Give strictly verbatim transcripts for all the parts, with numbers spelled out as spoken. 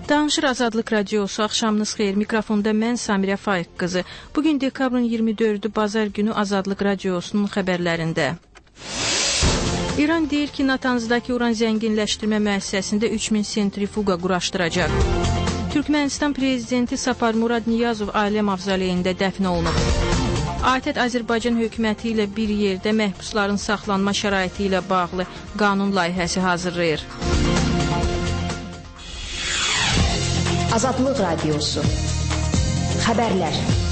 Danışır Azadlıq Radiosu, axşamınız xeyir. Mikrofonda mən Samirə Faiq qızı. Bugün dekabrın iyirmi dördü Bazar günü Azadlıq Radiosunun xəbərlərində. İran deyir ki, Natanzdakı uran zənginləşdirmə müəssisəsində üç min sentrifuqa quraşdıracaq. Türkmənistan prezidenti Saparmurad Niyazov ailə mavzoleyində dəfn olunub. ATƏT Azərbaycan hökuməti ilə bir yerdə məhbusların saxlanma şəraiti ilə bağlı qanun layihəsi hazırlayır. Azadlıq Radiosu. Xəbərlər.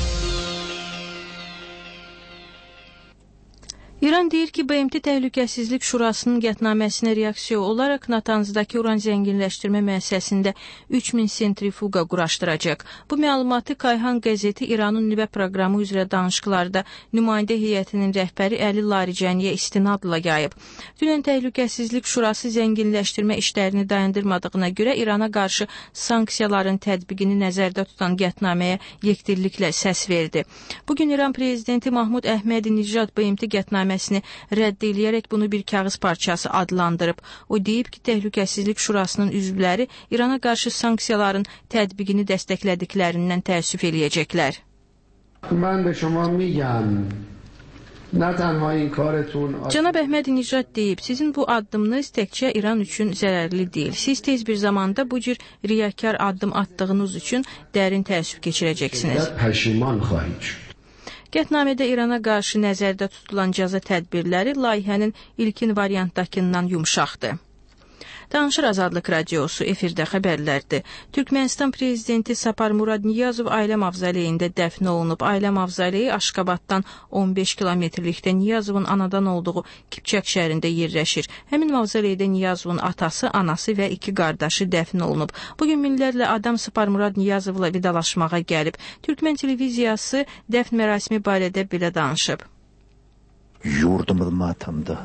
İran deyir ki, B M T Təhlükəsizlik Şurasının qətnaməsinə reaksiya olaraq Natanzdakı uran zənginləşdirmə müəssisəsində üç min sentrifuqa quraşdıracaq. Bu məlumatı Kayhan qəzeti İranın nüvə proqramı üzrə danışıqlarda nümayəndə heyətinin rəhbəri Əli Larijaniyə istinadla yayıb. Dünən Təhlükəsizlik Şurası zənginləşdirmə işlərini dayandırmadığına görə İrana qarşı sanksiyaların tətbiqini nəzərdə tutan qətnaməyə yekdilliklə səs verdi. Bugün İran prezidenti Mahmud Əhmədi-Nijad B M T qətnaməsini rədd eləyərək bunu bir kağız parçası adlandırıb. O deyib ki, Təhlükəsizlik Şurasının üzvləri İrana qarşı sanksiyaların tətbiqini dəstəklədiklərindən təəssüf eləyəcəklər. Mən də şuma miyəm. Cənab Əhmədi-Nijad deyib, sizin bu addımınız təkcə İran üçün zərərli deyil. Siz tez bir zamanda bu cür riyakar addım atdığınız üçün dərin təəssüf keçirəcəksiniz. Pəşiman xahid. Qətnamədə İrana qarşı nəzərdə tutulan cəza tədbirləri layihənin ilkin variantdakından yumşaqdır. Danışır Azadlıq Radiosu, efirdə xəbərlərdir. Türkmənistan prezidenti Saparmurad Niyazov ailə mavzoleyində dəfn olunub. Ailə mavzoleyi Aşqabaddan on beş kilometrlikdə Niyazovun anadan olduğu Kipçak şəhərində yerləşir. Həmin mavzoleydə Niyazovun atası, anası və iki qardaşı dəfn olunub. Bugün minlərlə adam Saparmurad Niyazovla vidalaşmağa gəlib. Türkmen televiziyası dəfn mərasimi barədə belə danışıb. Yurdumuz matamda.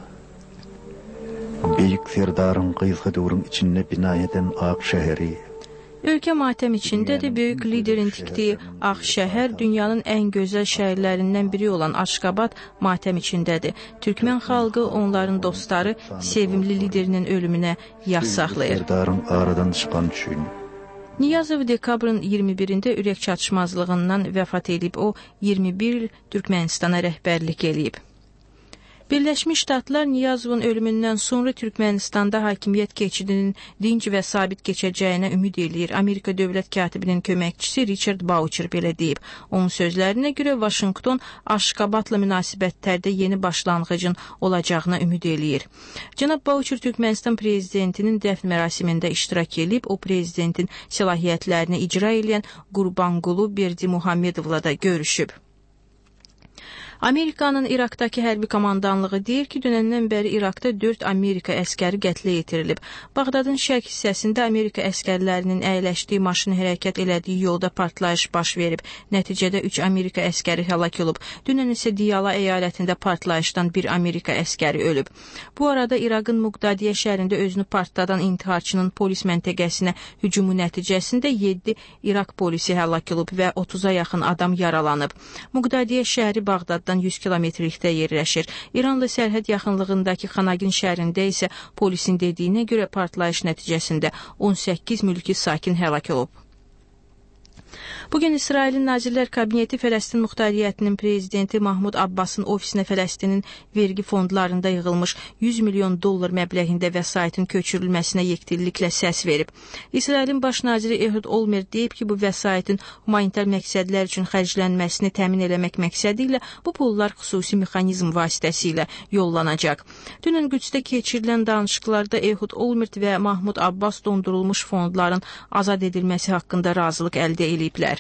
Büyük Serdar'ın kıyısı durun içinde bina eden Akşehir'i. Ölkə matəm içindədir. Böyük liderin tikdiyi Ağşəhər dünyanın ən gözəl şəhərlərindən biri olan Aşqabad matəm içindədir. Türkmen xalqı, onların dostları sevimli liderinin ölümünə yas saxlayır. Serdar'ın aradan çıxan üçün. Niyazov dekabrın iyirmi birində ürək çatışmazlığından vəfat edib. O iyirmi bir il Türkmenistana rəhbərlik eləyib. Birləşmiş Ştatlar Niyazovun ölümündən sonra Türkmenistanda hakimiyyət keçidinin dinc və sabit keçəcəyinə ümid eləyir. Amerika dövlət katibinin köməkçisi Richard Boucher belə deyib. Onun sözlərinə görə Vaşinqton Aşqabadla münasibətlərdə yeni başlanğıcın olacağına ümid eləyir. Cənab Boucher Türkmenistan prezidentinin dəfn mərasimində iştirak edib, o prezidentin səlahiyyətlərini icra edən Qurbanqulu Berdimuhamedovla da görüşüb. Amerikanın İraqdakı hərbi komandanlığı deyir ki, dünəndən bəri İraqda dörd Amerika əskəri qətlə yetirilib. Bağdadın şərq hissəsində Amerika əskərlərinin əyləşdiyi maşın hərəkət elədiyi yolda partlayış baş verib. Nəticədə üç Amerika əskəri həlak olub. Dünən isə Diyala əyalətində partlayışdan bir Amerika əskəri ölüb. Bu arada İraqın Muqdadiyə şəhərində özünü partladan intiharçının polis məntəqəsinə hücumu nəticəsində yeddi İraq polisi həlak olub və otuza yaxın adam yaralanıb. Muqdadiyə şəhəri Bağdad yüz kilometrlikdə yerləşir. İranla sərhəd yaxınlığındakı Xanagin şəhərində isə polisin dediyinə görə partlayış nəticəsində on səkkiz mülki sakin həlak olub. Bugün İsrailin Nazirlər Kabineti Fələstin Muxtariyyətinin prezidenti Mahmud Abbasın ofisinə Fələstinin vergi fondlarında yığılmış yüz milyon dollar məbləğində vəsaitin köçürülməsinə yekdilliklə səs verib. İsrailin baş naziri Ehud Olmert deyib ki, bu vəsaitin humanitar məqsədlər üçün xərclənməsini təmin eləmək məqsədi ilə bu pullar xüsusi mexanizm vasitəsilə yollanacaq. Dünən Qüdsdə keçirilən danışıqlarda Ehud Olmert və Mahmud Abbas dondurulmuş fondların azad edilməsi haqqında razılıq əldə eləyiblər.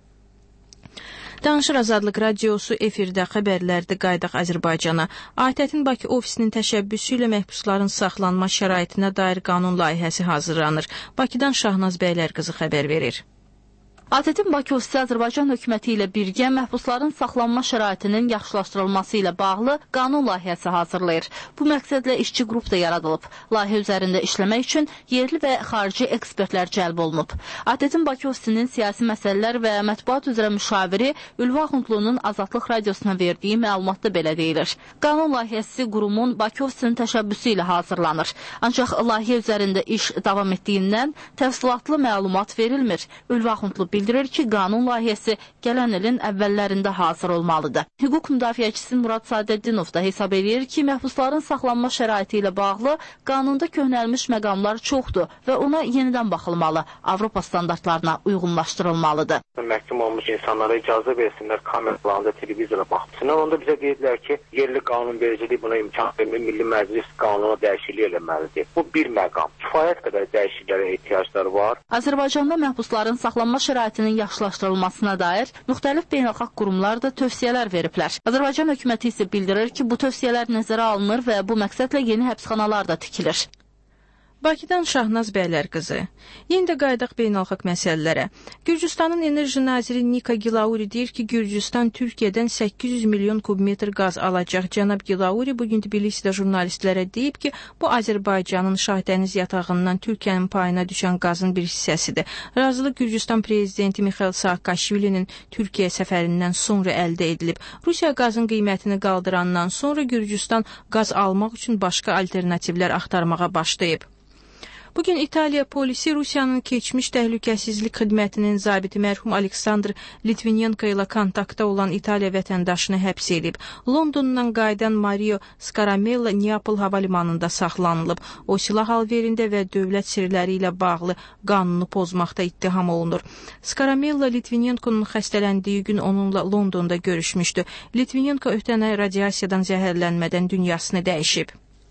Danışır Azadlıq Radiosu, efirdə xəbərlərdə qaydaq Azərbaycana. ATƏT-in Bakı ofisinin təşəbbüsü ilə məhbusların saxlanma şəraitinə dair qanun layihəsi hazırlanır. Bakıdan Şahnaz Bəylər qızı xəbər verir. A T T-in Bakı ofisi Azərbaycan hökuməti ilə birgə məhbusların saxlanma şəraitinin yaxşılaşdırılması ilə bağlı qanun layihəsi hazırlayır. Bu məqsədlə işçi qrup da yaradılıb. Layihə üzərində işləmək üçün yerli və xarici ekspertlər cəlb olunub. A T T-in Bakı ofisinin siyasi məsələlər və mətbuat üzrə müşaviri Ülvi Axundlunun Azadlıq radiosuna verdiyi məlumatda belə deyilir. Qanun layihəsi qurumun Bakı ofisinin təşəbbüsü ilə hazırlanır. Ancaq layihə üzərində iş davam etdiyindən təfsilatlı məlumat verilmir. Ülvi Axundlu bildirir ki, qanun layihəsi gələn ilin əvvəllərində hazır olmalıdır. Hüquq müdafiəçisi Murad Sadəddinov da hesab edir ki, məhbusların saxlanma şəraiti ilə bağlı qanunda köhnəlmiş məqamlar çoxdur və ona yenidən baxılmalı, Avropa standartlarına uyğunlaşdırılmalıdır. Məhkum olmuş insanlara icazə versinlər, kameralarında, televizora baxsınlar. Onda bizə deyirlər ki, yerli qanunvericilik buna imkan vermir, Milli Məclis qanuna dəyişiklik eləməlidir. Bu bir məqam. Kifayət qədər dəyişikliklərə ehtiyacları var. Azərbaycanda məhbusların saxlanma şəraitinin yaxşılaşdırılmasına dair müxtəlif beynəlxalq qurumlar da tövsiyələr veriblər. Azərbaycan hökuməti isə bildirir ki, bu tövsiyələr nəzərə alınır və bu məqsədlə yeni həbsxanalar da tikilir. Bakıdan Şahnaz Bəylər qızı. Yenə də qaydaq beynəlxalq məsələlərə. Gürcüstanın enerji naziri Nika Gilauri deyir ki, Gürcüstan Türkiyədən səkkiz yüz milyon kubmetr qaz alacaq. Cənab Gilauri bugün Tbilisidə jurnalistlərə deyib ki, bu Azərbaycanın Şahdəniz yatağından Türkiyənin payına düşən qazın bir hissəsidir. Razılıq Gürcüstan prezidenti Mixail Saakashvilinin Türkiyə səfərindən sonra əldə edilib. Rusiya qazın qiymətini qaldırandan sonra Gürcüstan qaz almaq üçün başqa alternativlər axtarmağa başlayıb. Bugün İtaliya polisi Rusiyanın keçmiş təhlükəsizlik xidmətinin zabiti mərhum Aleksandr Litvinenko ilə kontaktda olan İtaliya vətəndaşını həbs edib. Londondan qayıdan Mario Scaramella Neapol hava limanında saxlanılıb. O silah alverində və dövlət sirləri ilə bağlı qanunu pozmaqda ittiham olunur. Scaramella Litvinenkonun xəstələndiyi gün onunla Londonda görüşmüşdü. Litvinenko ötən ay radiasiyadan zəhərlənmədən dünyasını dəyişib.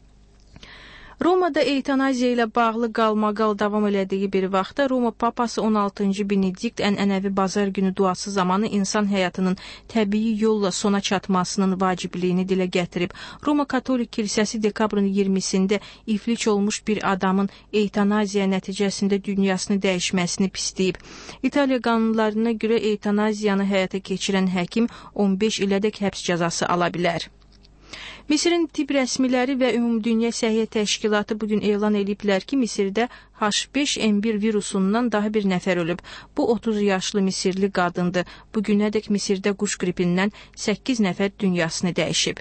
Romada eytanaziya ilə bağlı qalmaqal davam elədiyi bir vaxtda Roma papası on altıncı Benedikt ənənəvi bazar günü duası zamanı insan həyatının təbii yolla sona çatmasının vacibliyini dilə gətirib. Roma Katolik Kilsəsi dekabrın iyirmisində iflic olmuş bir adamın eytanaziya nəticəsində dünyasını dəyişməsini pisləyib. İtaliya qanunlarına görə eytanaziyanı həyata keçirən həkim on beş ilədək həbs cəzası ala bilər. Misirin tibb rəsmiləri və Ümumdünya Səhiyyə Təşkilatı bugün elan ediblər ki, Misirdə H beş N bir virusundan daha bir nəfər ölüb. Bu otuz yaşlı Misirli qadındır. Bugünədək Misirdə quş qripindən səkkiz nəfər dünyasını dəyişib.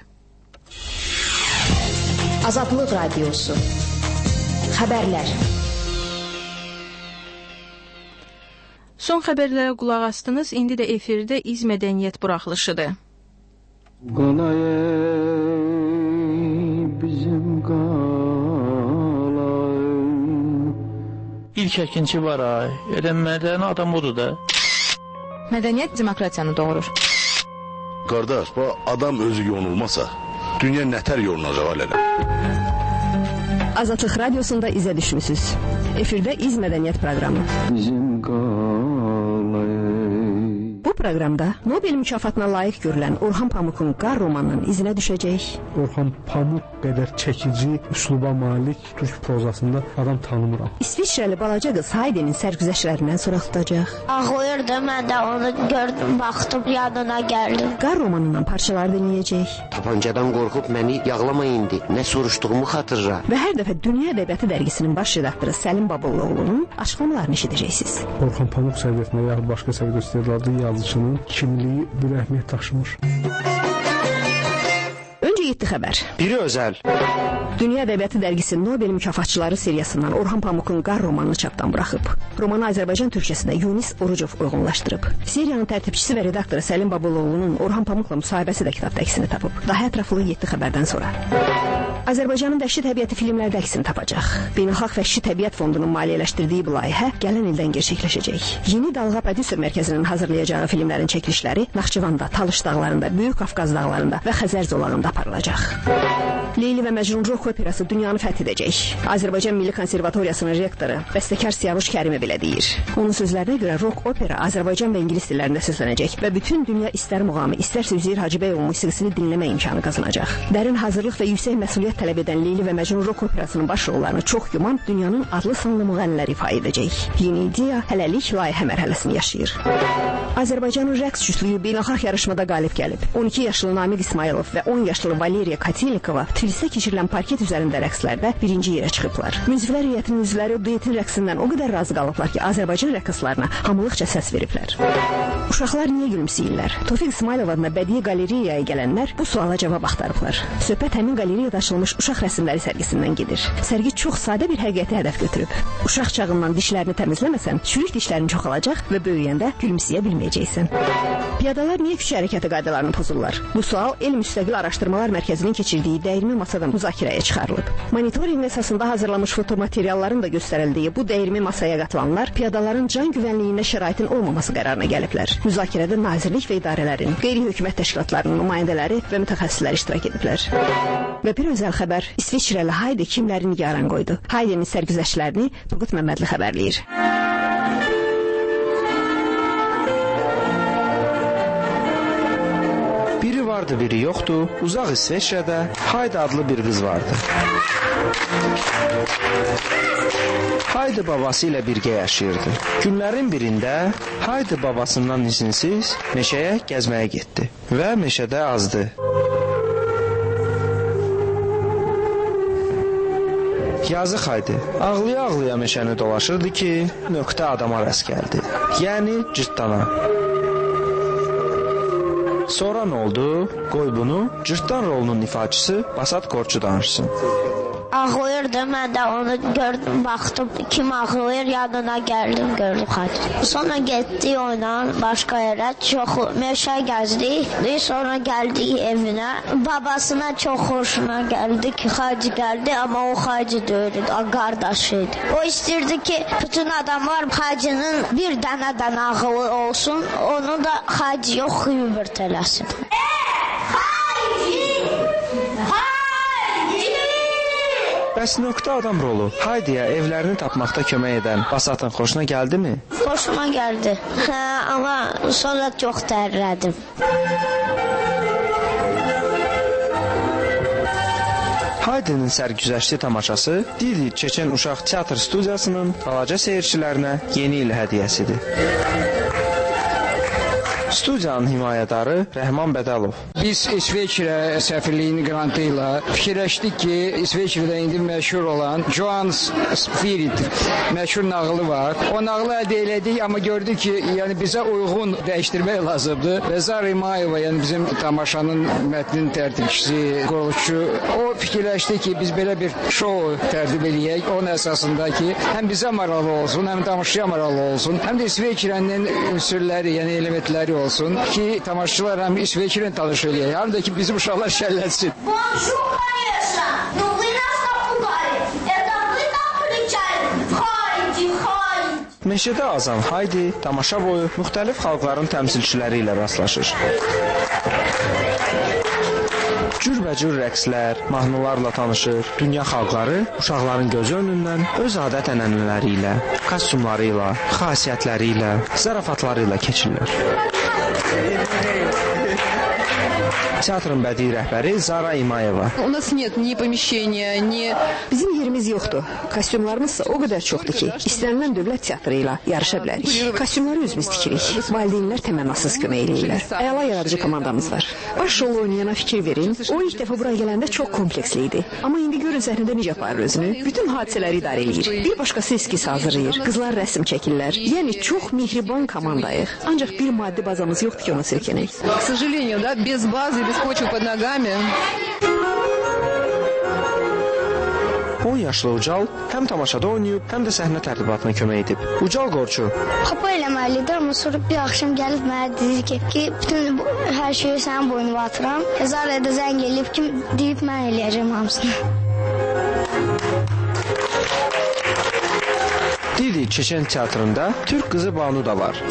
Azadlıq Radiosu. Xəbərlər. Son xəbərlərə qulaq astınız. İndi də efirdə İz Mədəniyyət buraxılışıdır. Qalay bizim qalay. İlk əkinçi var ay. Elə mədəni adam odur da. Mədəniyyət demokratiyanı doğurur. Qardaş, bu adam özü yonulmasa, dünya nətər yolunacaq alələ. Azadlıq Radiosunda izə düşmüsünüz. Efirdə İz Mədəniyyət proqramı. Bizim qalay. Bu proqramda Nobel mükafatına layiq görülən Orxan Pamukun Qar romanının izinə düşəcək. Orxan Pamuk qədər çəkici, üsluba malik türk prozasında adam tanımıram. İsviçrəli balaca qız Haydenin sərgüzəştlərindən soraq tutacaq. Ağlayırdı, mən də onu gördüm, baxdım, yadına gəldim. Qar romanından parçalar dinləyəcək. Tapancadan qorxub məni yağlama indi, nə soruşduğumu xatırla. Və hər dəfə Dünya Ədəbiyyatı dərgisinin baş redaktörü Səlim Babaoğlu'nun açıqlamalarını eşidəcəksiniz. Orxan Pamuk səviyyətinə ya başqa səviyyə göstərilərdi yazıcının kimliyi bir əhəmiyyət daşımır. Öncə yeddi xəbər. Biri özəl. Dünya Ədəbiyyatı dərgisi Nobel mükafatçıları seriyasından Orxan Pamukun Qar romanını çapdan buraxıb. Romanı Azərbaycan türkçəsində Yunis Orucov uyğunlaşdırıb. Seriyanın tərtibçisi və redaktoru Səlim Babaoğlu'nun Orxan Pamukla müsahibəsi də kitabda əksini tapıb. Daha ətraflı yeddi xəbərdən sonra. Azərbaycanın vəhşi təbiəti filmlərdə əksini tapacaq. Beynəlxalq Vəhşi Təbiət Fondunun maliyyələşdirdiyi bu layihə gələn ildən gerçəkləşəcək. Yeni Dalğa Prodüser Mərkəzinin hazırlayacağı filmlərin çəkilişləri Naxçıvanda, Talış dağlarında, Böyük Qafqaz dağlarında və Xəzər zolağında aparılacaq. Leyli və Məcnun rock operası dünyanı fəth edəcək. Azərbaycan Milli Konservatoriyasının rektoru, bəstəkar Siyavuş Kərimi belə deyir. Onun sözlərinə görə rock opera Azərbaycan və ingilis dillərində səslənəcək və bütün dünya istər muğamı, istərsə Üzeyir Hacıbəyov musiqisini dinləmə imkanı qazanacaq. Dərin hazırlıq və yüksək məsuliyyət diqqət tələb edən Leyli və Məcnun rock operasının baş rollarını çox güman dünyanın adlı sanlı müğənniləri ifa edəcək. Yeni ideya hələlik layihə mərhələsini yaşayır. Azərbaycanın rəqs cütlüyü beynəlxalq yarışmada qalib gəlib. on iki yaşlı Namiq İsmailov və on yaşlı Valeriya Katelnikova Tiflisdə keçirilən parket üzərində rəqslərdə birinci yerə çıxıblar. Müziklər heyətinin üzvləri duetin rəqsindən o qədər razı qalıblar ki, Azərbaycan rəqqaslarına hamılıqca səs veriblər. Uşaqlar niyə gülümsəyirlər? Tofiq İsmailov adına bədii qalereyaya gələnlər bu suala cavab axtarıblar. Söhbət həmin qalereyada açılmış uşaq rəsmləri sərgisindən gedir. Sərgi çox sadə bir həqiqəti hədəf götürüb. Uşaq çağından dişlərini təmizləməsən, çürük dişlərin çoxalacaq və böyüyəndə gülümsəyə bilməyəcəksən. Piyadalar niyə küçə hərəkəti qaydalarını pozurlar? Bu sual Elm Müstəqil Araşdırmalar Mərkəzinin keçirdiyi dəyirmi masadan müzakirəyə çıxarılıb. Monitorinq əsasında hazırlanmış fotomaterialların da göstərildiyi bu dəyirmi masaya qatılanlar piyadaların can güvənliyində şəraitin olmaması qərarına gəliblər. Müzakirədə nazirlik və idarələrin, qeyri-hökumət təşkilatlarının nümayəndələri və mütəxəssislər iştirak ediblər. Və bir özəl xəbər, İsveçrəli Haydi kimlərin nigaran qoydu? Haydinin sərgüzəştlərini Turqut Məmmədli xəbərləyir. Biri vardı, biri yoxdu. Uzaq İsveçrədə Haydi adlı bir qız vardı. Haydi babası ilə birgə yaşayırdı. Günlərin birində Haydi babasından izinsiz meşəyə gəzməyə getdi və meşədə azdı. Yazıq Haydi ağlaya-ağlaya meşəni dolaşırdı ki, nöqtə adama rast gəldi. Yəni cırtdana. Sonra nə oldu? Qoy bunu cırtdan rolunun ifaçısı Basat Qorçu danışsın. Ağlayırdı, mən də onu gördüm, baxdım, kim ağlayır, yanına gəldim, gördüm Haydi. Sonra getdik oynan başqa yerə, çox meşə gəzdik, sonra gəldik evinə. Babasına çox xoşuna gəldi ki, Haydi gəldi, amma o Haydi deyildi, o qardaşıydı. O istəyirdi ki, bütün adamlar Haydinin bir dənədən ağlı olsun, onu da Haydi yox, hübürt eləsin. Bəs nöqtə adam rolu Haydiyə evlərini tapmaqda kömək edən Basatın xoşuna gəldimi? Xoşuma gəldi, hə, amma sonra çox tərlədim. Haydinin sərgüzəşti tamaşası Didi Çeçen Uşaq Teatr Studiyasının balaca seyircilərinə yeni il hədiyyəsidir. Studiyanın himayədarı Rəhman Bədəlov. Biz İsveçrə səfirliyinin qrantı ilə fikirləşdik ki, İsveçrədə indi məşhur olan Johannes Spirit məşhur nağılı var. O nağılı əldə elədik, amma gördük ki, yəni bizə uyğun dəyişdirmək lazımdır. Və Zara İmayeva, yəni bizim tamaşanın mətnin tərtibçisi, quruluşçu, o fikirləşdi ki, biz belə bir şou tərtib eləyək. Onun əsasında ki, həm bizə maraqlı olsun, həm tamaşaçıya maraqlı olsun, həm də İsveçrənin ünsürləri, yəni elementləri olsun ki, tamaşaçılar həm İsveçrəni tanış eləyək, həm də ki, bizim uşaqlar şəllətsin. Meşədə azan Haydi tamaşa boyu müxtəlif xalqların təmsilçiləri ilə rastlaşır. Cürbəcür rəqslər, mahnılarla tanışır. Dünya xalqları uşaqların gözü önündən öz adət-ənənələri ilə, kostyumları ilə, xasiyyətləri ilə, zarafatları ilə keçirlər. Teatrın bədii rəhbəri Zara İmayeva. У нас нет ни помещения, ни... Bizim yerimiz yoxdur. Kostyumlarımız o qədər çoxdur ki, istənilən dövlət teatrı ilə yarışa bilərik. Kostyumları özümüz tikirik. Valideynlər təmənnasız kömək eləyirlər. Əla yaradıcı komandamız var. Baş rolu oynayana fikir verin. O ilk dəfə bura gələndə çox kompleksli idi. Amma indi görün səhnədə necə aparır özünü. Bütün hadisələri idarə eləyir. Bir başqası eskiz hazırlayır. Qızlar rəsm çəkirlər. Yəni çox mehriban komandayıq. Ancaq bir maddi bazamız yoxdur ki, ona söykənək. К сожалению, да, без базы, без почвы под ногами. on yaşlı Ucal həm tamaşada oynayıb, həm də səhnə tərtibatına kömək edib. Ucal Qorçu. Xapa eləməlidir, amma sonra bir axşam gəlib mənə dedi ki, ki bütün bu, hər şeyi sənin boynuna atıram. Zaraya da zəng eləyib ki, deyib mən eləyəcəm hamısını. Didi Çeçen teatrında Türk kızı Banu da var.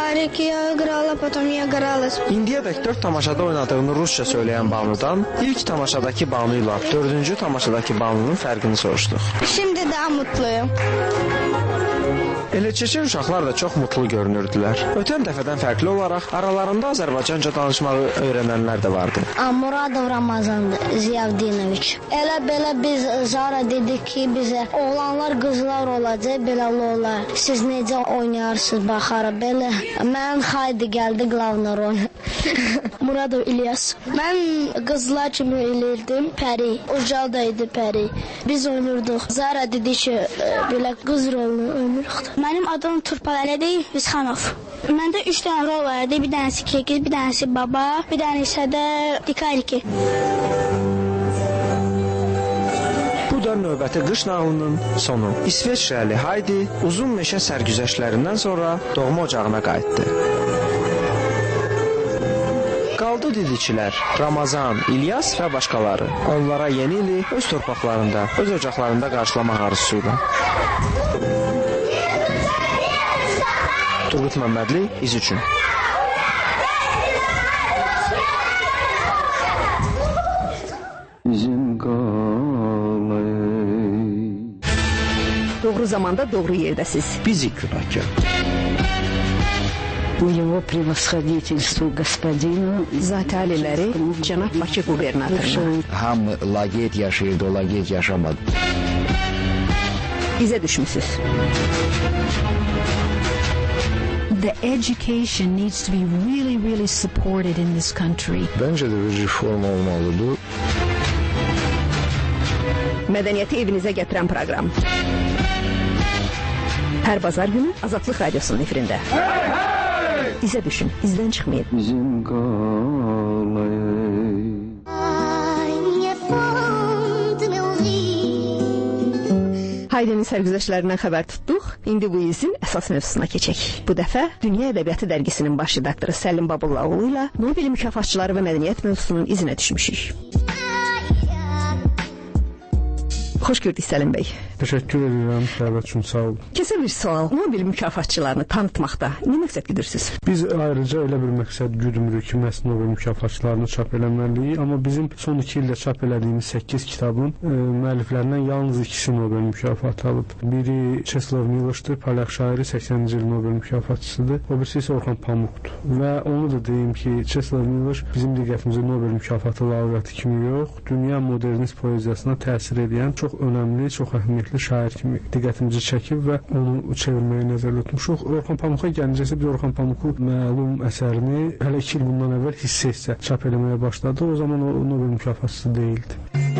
İndiyədək dörd tamaşada oynadığını Rusça söyleyen Banu'dan ilk tamaşadaki Banu'yla dördüncü tamaşadaki Banu'nun fərqini soruşduq. Şimdi daha mutluyum. Elə Çeçen uşaqlar da çox mutlu görünürdülər. Ötən dəfədən fərqli olaraq aralarında Azərbaycanca danışmağı öyrənənlər də vardı. Muradov Ramazan Ziyavdinoviç. Elə belə biz Zara dedik ki, bizə oğlanlar, qızlar olacaq, belə olar. Siz necə oynayarsınız baxarıq belə. Mən Haydi gəldi qlavna rol. Muradov İlyas. Mən qızlar kimi elirdim, Pəri. Ucal da idi Pəri. Biz oynurduq. Zara dedi ki, belə qız rolunu oynayırıq. Mənim adım Turpalədi Vizxanov. Məndə üç dənə rol var idi. Bir dənəsi Kekiz, bir dənəsi Baba, bir dənəsi də Dikariki. Bu da növbəti qış nağılının sonu. İsveçrəli Haydi uzun meşə sərgüzəştlərindən sonra doğma ocağına qayıtdı. Qaldı didikçilər, Ramazan, İlyas və başqaları. Onlara yeni ili öz torpaqlarında, öz ocaqlarında qarşılamaq arzusuyla. Turgut Məmmədli, İz üçün. Bizim Doğru zamanda, doğru yerdəsiz. Bizi günahkar. Bu его превосходительству господину Zati aliləri cənab Bakı qubernatoruna. Hamı laqeyd yaşayırdı, o laqeyd yaşamadı. İzə düşmüsünüz. The education needs to be really, really supported in this country. Bence de bir reform olmalıdır. Mədəniyyəti evinizə gətirən proqram. Hər bazar günü Azadlıq Radiosunun efirində. Hey, hey! İzə düşün, izdən çıxmayın. Bizim Haydinin sərgüzəştlərindən xəbər tutduq. İndi bu izin əsas mövzusuna keçək. Bu dəfə Dünya Ədəbiyyatı Dərgisinin baş redaktoru Səlim Babullaoğlu ilə Nobel mükafatçıları və mədəniyyət mövzusunun izinə düşmüşük. Xoş gördük Səlim bəy. Təşəkkür edirəm, dəvət üçün sağ olun. Kəsə bir sual, Nobel mükafatçılarını tanıtmaqda nə məqsəd güdürsünüz? Biz ayrıca elə bir məqsəd güdmürük ki, məhz Nobel mükafatçılarını çap eləməliyik, amma bizim son iki ildə çap elədiyimiz səkkiz kitabın e, müəlliflərindən yalnız ikisi Nobel mükafatı alıb. Biri Çeslav Miloşdur, Polyak şairi, səksəninci il Nobel mükafatçısıdır. O birisi isə Orxan Pamukdur. Və onu da deyim ki, Çeslav Miloş bizim diqqətimizə Nobel mükafatı laureatı kimi yox, dünya modernist poeziyasına təsir edən çox önəmli, çox əhəmiyyətli şair kimi diqqətimizi çəkib və onu çevirməyi nəzərdə tutmuşuq. Orxan Pamuka gəlincəsə biz Orxan Pamuku məlum əsərini hələ iki il bundan əvvəl hissə-hissə çap eləməyə başladı. O zaman o Nobel mükafatçısı deyildi.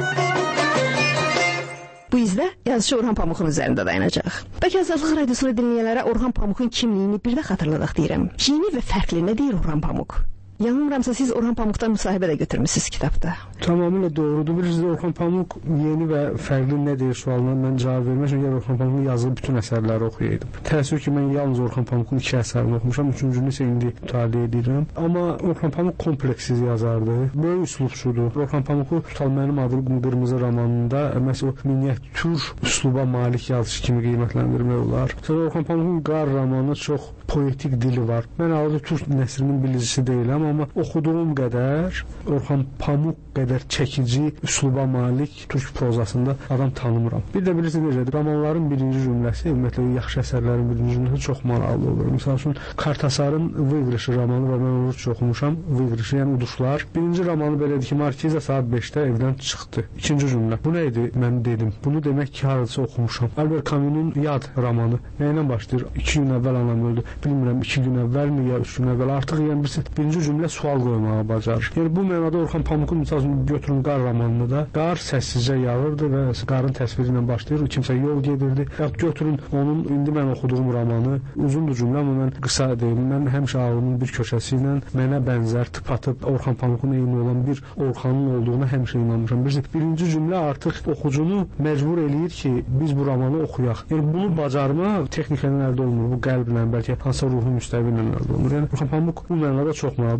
Bu izdə yazıcı Orxan Pamukun üzərində dayanacaq. Bəlkə Azadlıq Radiosunu dinləyənlərə Orxan Pamukun kimliyini bir də xatırladaq deyirəm. Yeni və fərqli nə deyir Orxan Pamuk? Yanılmıramsa siz Orxan Pamukdan müsahibə də götürmüsünüz kitabda. Tamamilə doğrudur. Bilirsiniz, Orxan Pamuk yeni və fərqli nə deyir sualına mən cavab vermək üçün Orxan Pamukun yazdığı bütün əsərləri oxuyaydım. Təəssüf ki, mən yalnız Orxan Pamukun iki əsərini oxumuşam, üçüncünü isə indi mütaliə edirəm. Amma Orxan Pamuk kompleksiz yazardı, böyük üslubçudur. Orxan Pamuku tutal mənim adım Qırmızı romanında məsələn o miniatür üsluba malik yazışı kimi qiymətləndirmək olar. Sonra Orxan Pamukun Qar romanı çox poetik dili var. Mən adı Türk nəsrinin bilicisi deyiləm, amma oxuduğum qədər Orxan Pamuk qədər çəkici, üsluba malik türk prozasında adam tanımıram. Bir də bilirsiniz necədir? Romanların birinci cümləsi, ümumiyyətlə yaxşı əsərlərin birinci cümləsi çox maraqlı olur. Məsəl üçün Kartasarın Vıvrışı romanı və mən onu çox oxumuşam. Vıvrışı, yəni uduşlar. Birinci romanı belədir ki, Markiza saat beşdə evdən çıxdı. İkinci cümlə. Bu nə idi? Mən dedim. Bunu demək ki, harada oxumuşam. Albert Camus'un Yad romanı. Nə ilə başlayır? İki gün əvvəl anam öldü. Bilmirəm, iki gün əvvəlmi ya üç gün əvvəl. Artıq yəni birisi birinci cümlə sual qoymağa bacarır. Yəni bu mənada Orxan Pamukun məsəl üçün götürün Qar romanını da. Qar səssizcə yağırdı və qarın təsviri ilə başlayır. Kimsə yol gedirdi. Ya götürün onun indi mən oxuduğum romanı, uzundur cümlə, amma mən qısa deyim. Mən həmişə ağlımın bir köşəsi ilə mənə bənzər tıpatıp Orxan Pamukun eyni olan bir Orxanın olduğuna həmişə inanmışam. Birinci cümlə artıq oxucunu məcbur eləyir ki, biz bu romanı oxuyaq. Yəni bunu bacarmaq texniklə əldə olunur. Bu qəlblə, bəlkə hansısa ruhun müstəvi ilə əldə olunur. Yəni Orxan Pamuk bu mənada çox maraqlıdır.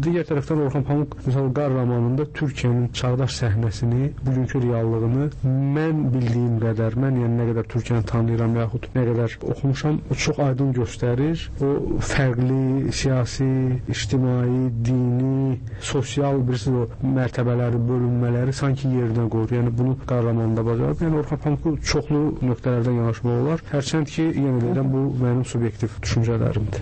Digər tərəfdən Orxan Pamuk məsələn Qar romanında Türkiyənin çağdaş səhnəsini, bugünkü reallığını mən bildiyim qədər, mən yəni nə qədər Türkiyəni tanıyıram yaxud nə qədər oxumuşam, çox aydın göstərir. O fərqli siyasi, ictimai, dini, sosial birisi o mərtəbələri, bölünmələri sanki yerinə qoyur. Yəni bunu Qar romanında bacarıb. Yəni Orxan Pamuku çoxlu nöqtələrdən yanaşmaq olar. Hərçənd ki, yenə deyirəm, bu mənim subyektiv düşüncələrimdir.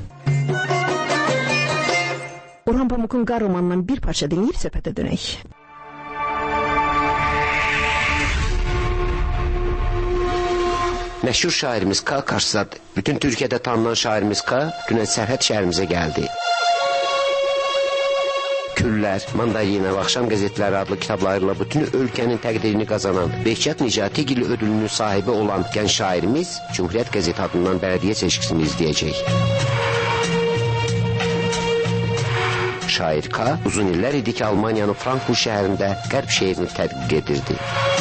Orxan Pamukun Qar romanından bir parça dinləyib söhbətə dönək. Məşhur şairimiz K. Karsad, bütün Türkiyədə tanınan şairimiz K. dünən Sərhəd şəhərimizə gəldi. Küllər, Mandalina və Axşam qəzetləri adlı kitablarıyla bütün ölkənin təqdirini qazanan Behçət Nicatigil ödülünün sahibi olan gənc şairimiz Cumhuriyyət qəzeti adından bələdiyyə seçkisini izləyəcək. Şair K. uzun illər idi ki, Almaniyanın Frankfurt şəhərində qərb şeirini tədqiq edirdi.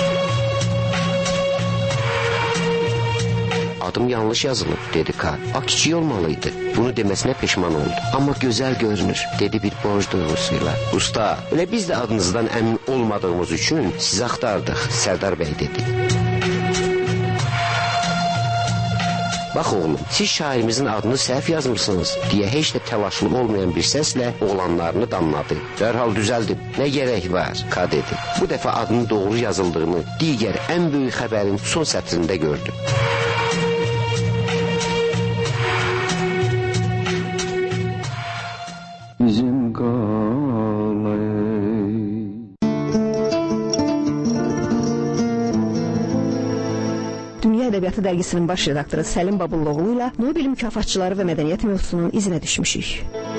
Adım yanlış yazılıb, dedi K. A kiçik olmalıydı. Bunu deməsinə peşman oldu. Amma gözəl görünür, dedi bir borc duyğusuyla. Usta, elə biz də adınızdan əmin olmadığımız üçün sizi axtardıq, Sərdar bəy dedi. Bax oğlum, siz şairimizin adını səhv yazmırsınız, deyə heç də təlaşlı olmayan bir səslə oğlanlarını damladı. Dərhal düzəldim, nə gərək var, K. dedi. Bu dəfə adının doğru yazıldığını digər ən böyük xəbərin son sətrində gördü. Bizim qalay. Dünya Ədəbiyyatı Dərgisinin baş redaktoru Səlim Babulluoğlu ilə Nobel mükafatçıları və mədəniyyət mövzusunun izinə düşmüşük.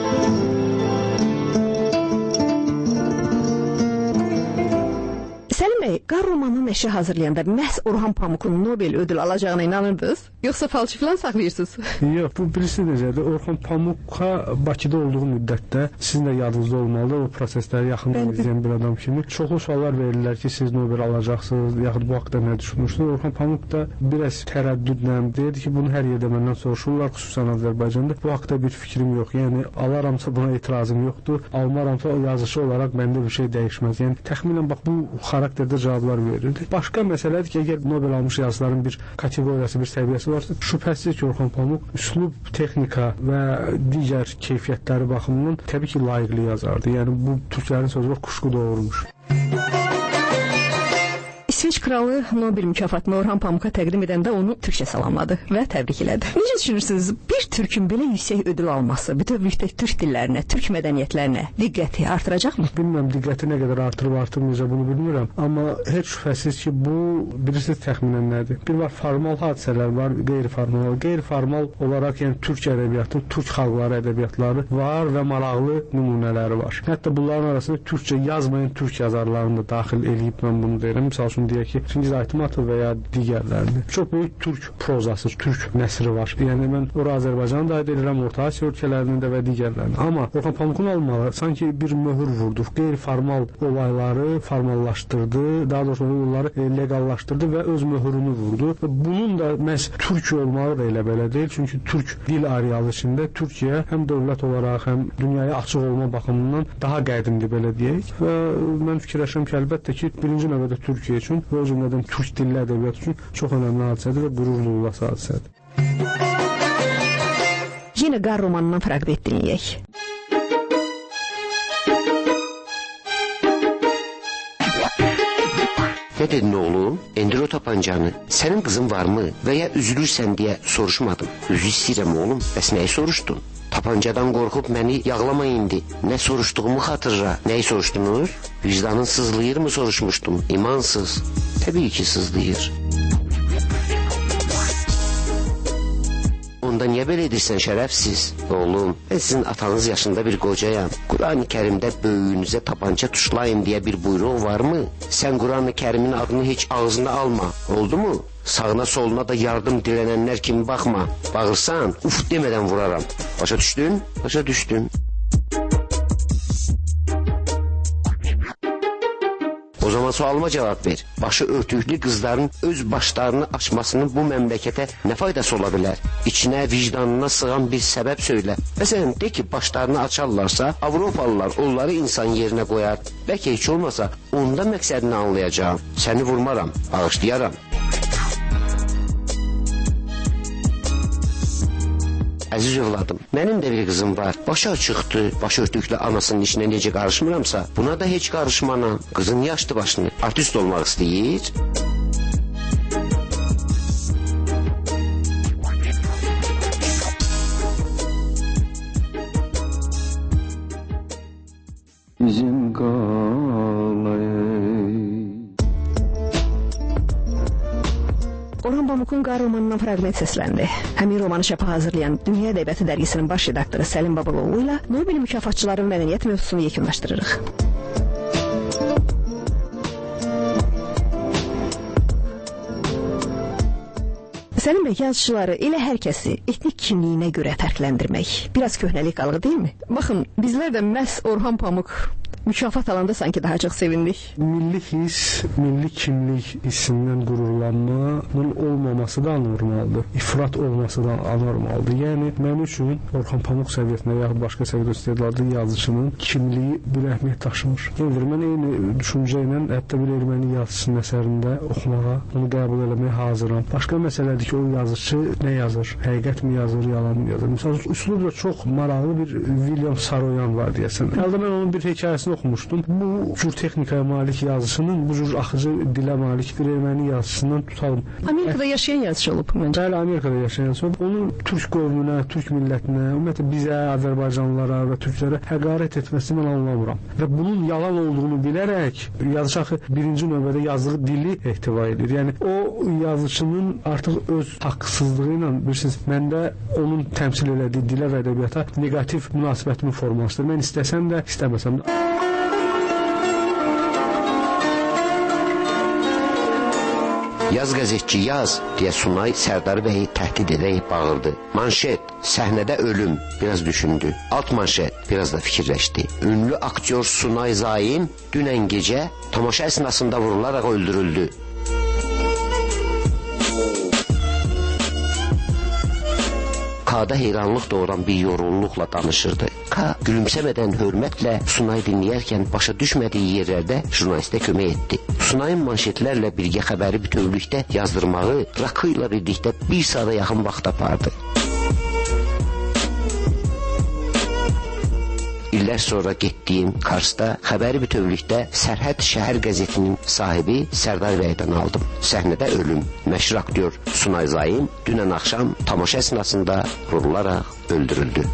Qar romanının nəşri hazırlayanda məhz Orxan Pamukun Nobel ödül alacağına inanırdınız? Yoxsa falçı filan saxlayırsınız? Yox, bu birisi necədir? Orxan Pamuka Bakıda olduğu müddətdə sizin də yadınızda olmalı, o prosesləri yaxından izləyən bir adam kimi çoxlu suallar verirlər ki, siz Nobel alacaqsınız, yaxud bu haqda nə düşünürsünüz? Orxan Pamuk da biraz tərəddüdlə deyirdi ki, bunu hər yerdə məndən soruşurlar, xüsusən Azərbaycanda. Bu haqda bir fikrim yox. Yəni alaramsa buna etirazım yoxdur, almaramsa o yazışı olaraq məndə bir şey dəyişməz. Yəni təxminən bax bu xarakterdə cavablar verirdi. Başqa məsələdir ki, əgər Nobel almış yazıların bir kateqoriyası, bir səviyyəsi varsa, şübhəsiz ki, Orxan Pamuk üslub, texnika və digər keyfiyyətləri baxımından təbii ki, layiqli yazardı. Yəni bu türklərin sözü var, kuşku doğurmuş. İsveç kralı Nobel mükafatını Orxan Pamuka təqdim edəndə onu türkçə salamladı və təbrik elədi. Necə düşünürsünüz, bir türkün belə yüksək ödül alması bütövlükdə türk dillərinə, türk mədəniyyətlərinə diqqəti artıracaqmı? Bilmirəm, diqqəti nə qədər artırıb artırmayacaq bunu bilmirəm. Amma heç şübhəsiz ki, bu birisi təxminən nədir? Bir var formal hadisələr var, qeyri-formal. Qeyri-formal olaraq yəni türk ədəbiyyatı, türk xalqları ədəbiyyatları var və maraqlı nümunələri var. Hətta bunların arasında türkçə yazmayan türk yazarlarını da daxil eləyib mən bunu deyirəm. Misal üçün deyək ki, Çingiz Aytmatov və ya digərlərini. Çox böyük türk prozası, türk nəsri var. Yəni mən ora Azərbaycanı da aid edirəm, Orta Asiya ölkələrinin də və digərlərini. Amma Orxan Pamukun almaları sanki bir möhür vurdu. Qeyri-formal olayları formallaşdırdı, daha doğrusu onları e, legallaşdırdı və öz möhürünü vurdu. Bunun da məhz türk olmağı da elə belə deyil. Çünki türk dil arealı içində Türkiyə həm dövlət olaraq, həm dünyaya açıq olma baxımından daha qədimdir belə deyək. Və mən fikirləşirəm ki, əlbəttə ki, birinci növbədə Türkiyə üçün və o cümlədən türk dilli ədəbiyyat üçün çox önəmli hadisədir və qürurlu olası hadisədir. Yenə Qar romanından fraqment dinləyək. Nə dedin oğlum? Endir o tapancanı. Sənin qızın varmı? Və ya üzülürsən deyə soruşmadım. Üzü istəyirəm oğlum. Bəs nəyi soruşdun? Tapancadan qorxub məni yağlama indi. Nə soruşduğumu xatırla. Nəyi soruşdunuz? Vicdanın sızlayır mı soruşmuşdum. İmansız. Təbii ki sızlayır. Onda niyə belə edirsən şərəfsiz? Oğlum, mən sizin atanız yaşında bir qocayam. Quran-ı Kərimdə böyüyünüzə tapanca tuşlayın deyə bir buyruq varmı? Sən Quran-ı Kərimin adını heç ağzına alma. Oldu mu? Sağına soluna da yardım dilənənlər kimi baxma. Bağırsan, uf demədən vuraram. Başa düşdün? Başa düşdün. O zaman sualıma cavab ver. Başı örtüklü qızların öz başlarını açmasının bu məmləkətə nə faydası ola bilər? İçinə, vicdanına sığan bir səbəb söylə. Məsələn, de ki, başlarını açarlarsa, Avropalılar onları insan yerinə qoyar. Bəlkə heç olmasa, onda məqsədini anlayacağım. Səni vurmaram, bağışlayaram. Əziz övladım, mənim də bir qızım var. Başı açıqdır, başı örtüklü anasının işinə necə qarışmıramsa, buna da heç qarışmanam. Qızın yaşdı başını, artist olmaq istəyir. Bizim qalayı Orhan Pamukun Qar romanından fraqment səsləndi. Həmin romanı çapa hazırlayan Dünya Ədəbiyyatı dərgisinin baş redaktoru Səlim Babaloğlu ilə Nobel mükafatçıların mədəniyyət mövzusunu yekunlaşdırırıq. Səlim bəy, yazıçıları elə hər kəsi etnik kimliyinə görə fərqləndirmək biraz köhnəlik qalığı deyilmi? Baxın, bizlər də məhz Orhan Pamuk mükafat alanda sanki daha çox sevindik. Milli his, milli kimlik hissindən qürurlanmanın olmaması da anormaldır. İfrat olması da anormaldır. Yəni, mənim üçün Orhan Pamuk səviyyətində yaxud başqa səviyyədə istedadlı yazıçının kimliyi bir əhmiyyət daşımır. Yəni, mən eyni düşüncə ilə hətta bir erməni yazıçısının əsərində oxumağa, onu qəbul eləməyə hazıram. Başqa məsələdir ki, o yazıcı nə yazır? Həqiqət mi yazır, yalan mı yazır? Məsələn, üslubla çox maraqlı bir William Saroyan var deyəsən. Əldə mən onun bir hekayəsini oxumuşdum. Bu cür texnikaya malik yazısının, bu cür axıcı dilə malik bir erməni yazısından tutalım. Amerikada yaşayan yazıcı olub məncə. Bəli, Amerikada yaşayan yazıcı olub. Onun türk qövmünə, türk millətinə, ümumiyyətlə bizə, Azərbaycanlılara və türklərə həqarət etməsini mən anlamıram. Və bunun yalan olduğunu bilərək yazıcı axı birinci növbədə yazdığı dili ehtiva edir. Yəni, o yazıcının artıq öz haqsızlığı ilə, bilirsiniz, məndə onun təmsil elədiyi dilə və ədəbiyyata negativ münasibətimin formasıdır. Mən istəsəm də, istəməsəm də. Yaz qəzetçi yaz, deyə Sunay Sərdar bəyi təhdid edərək bağırdı. Manşet, səhnədə ölüm, biraz düşündü. Alt manşet, biraz da fikirləşdi. Ünlü aktyor Sunay Zaim dünən gecə tamaşa əsnasında vurularaq öldürüldü. K'da heyranlıq doğuran bir yorğunluqla danışırdı. K gülümsəmədən hörmətlə Sunay dinləyərkən başa düşmədiyi yerlərdə jurnalistə kömək etdi. Sunayın manşetlərlə birgə xəbəri bütövlükdə yazdırmağı Rakı ilə birlikdə bir saata yaxın vaxt apardı. İllər sonra getdiyim Karsda xəbəri bütövlükdə Sərhəd şəhər qəzetinin sahibi Sərdar bəydən aldım. Səhnədə ölüm. Məşhur aktyor Sunay Zaim dünən axşam tamaşa əsnasında vurularaq öldürüldü.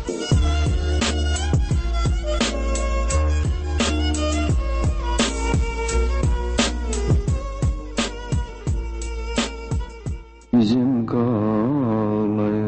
Bizim qalayı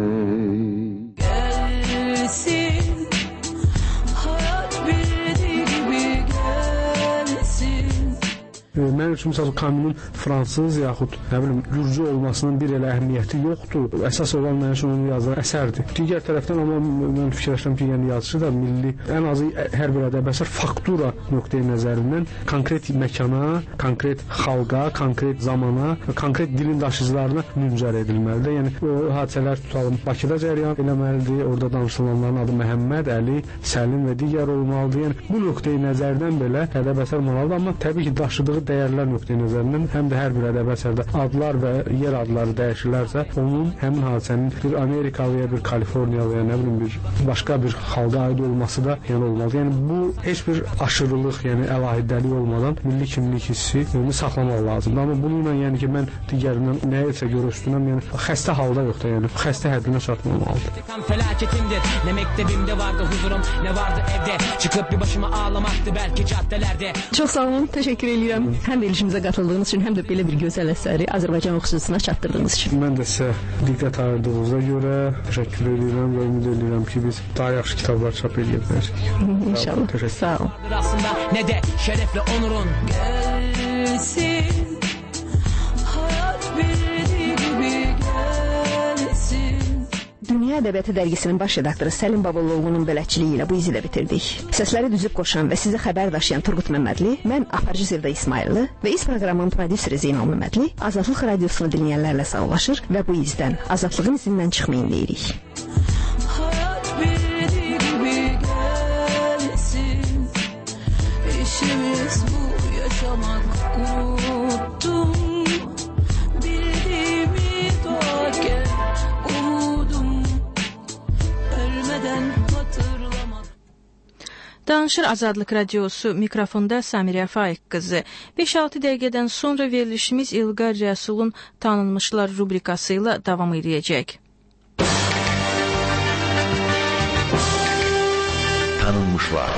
Mən üçün məsələn Camus'un fransız yaxud nə bilim gürcü olmasının bir elə əhəmiyyəti yoxdur. Əsas olan mənim üçün onun yazdığı əsərdir. Digər tərəfdən amma mən fikirləşirəm ki, yəni yazıcı da milli, ən azı hər bir ədəbi əsər faktura nöqteyi nəzərindən konkret məkana, konkret xalqa, konkret zamana, konkret dilin daşıyıcılarına müncər edilməlidir. Yəni o hadisələr tutalım Bakıda cərəyan eləməlidir. Orada danışılanların adı Məhəmməd, Əli, Səlim və digər olmalıdır. Yəni bu nöqteyi nəzərdən belə ədəbi əsər olmalıdır, amma təbii ki, daşıdığı dəyərlər nöqteyi nəzərindən həm də hər bir ədəbi əsərdə adlar və yer adları dəyişilərsə, onun həmin hadisənin bir Amerikalıya, bir Kaliforniyalıya, nə bilim bir başqa bir xalqa aid olması da yəni olmalıdır. Yəni bu heç bir aşırılıq, yəni əlahidəlik olmadan milli kimlik hissi yəni, saxlamaq lazımdır. Amma bununla yəni ki, mən digərindən nəyisə görə üstünəm, yəni xəstə halda yox da, yəni xəstə həddinə çatmamalıdır. Felaketimdir. Ne mektebimde vardı huzurum, ne vardı evde. Çıkıp bir başıma ağlamaktı belki caddelerde. Çox sağ olun, təşəkkür edirəm. Həm verilişimizə qatıldığınız üçün, həm də belə bir gözəl əsəri Azərbaycan oxucusuna çatdırdığınız üçün. Mən də sizə diqqət ayırdığınıza görə təşəkkür edirəm və ümid edirəm ki, biz daha yaxşı kitablar çap edə bilərik. İnşallah. Sağ olun. Aslında ne de şerefle onurun gelsin. Dünya Ədəbiyyatı dərgisinin baş redaktoru Səlim Babaloğlu'nun bələdçiliyi ilə bu izi də bitirdik. Səsləri düzüb qoşan və sizə xəbər daşıyan Turqut Məmmədli, mən aparıcı Sevda İsmailli və iz proqramının prodüseri Zeynal Məmmədli Azadlıq radiosunu dinləyənlərlə sağollaşır və bu izdən, azadlığın izindən çıxmayın deyirik. Hayat bildiği gibi gelsin, işimiz bu yaşamak unuttum. Bildiğimi doğarken umudum ölmeden hatırlamak. Danışır Azadlıq Radiosu, mikrofonda Samirə Faiq qızı. beş altı dəqiqədən sonra verilişimiz İlqar Rəsulun Tanınmışlar rubrikası ilə davam edəcək. Tanınmışlar.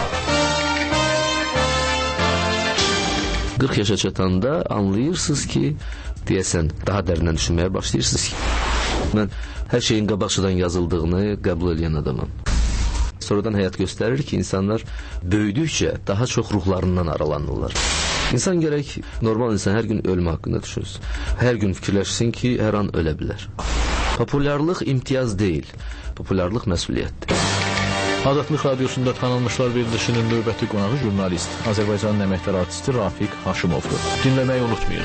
qırx yaşa çatanda anlayırsınız ki, deyəsən, daha dərindən düşünməyə başlayırsınız ki, mən hər şeyin qabaqçadan yazıldığını qəbul edən adamım. Sonradan həyat göstərir ki, insanlar böyüdükcə daha çox ruhlarından aralanırlar. İnsan gərək, normal insan hər gün ölmə haqqında düşünsün. Hər gün fikirləşsin ki, hər an ölə bilər. Populyarlıq imtiyaz deyil, populyarlıq məsuliyyətdir. Azadlıq Radiosunda Tanınmışlar verilişinin növbəti qonağı jurnalist, Azərbaycanın əməkdar artisti Rafiq Haşimovdur. Dinləməyi unutmayın.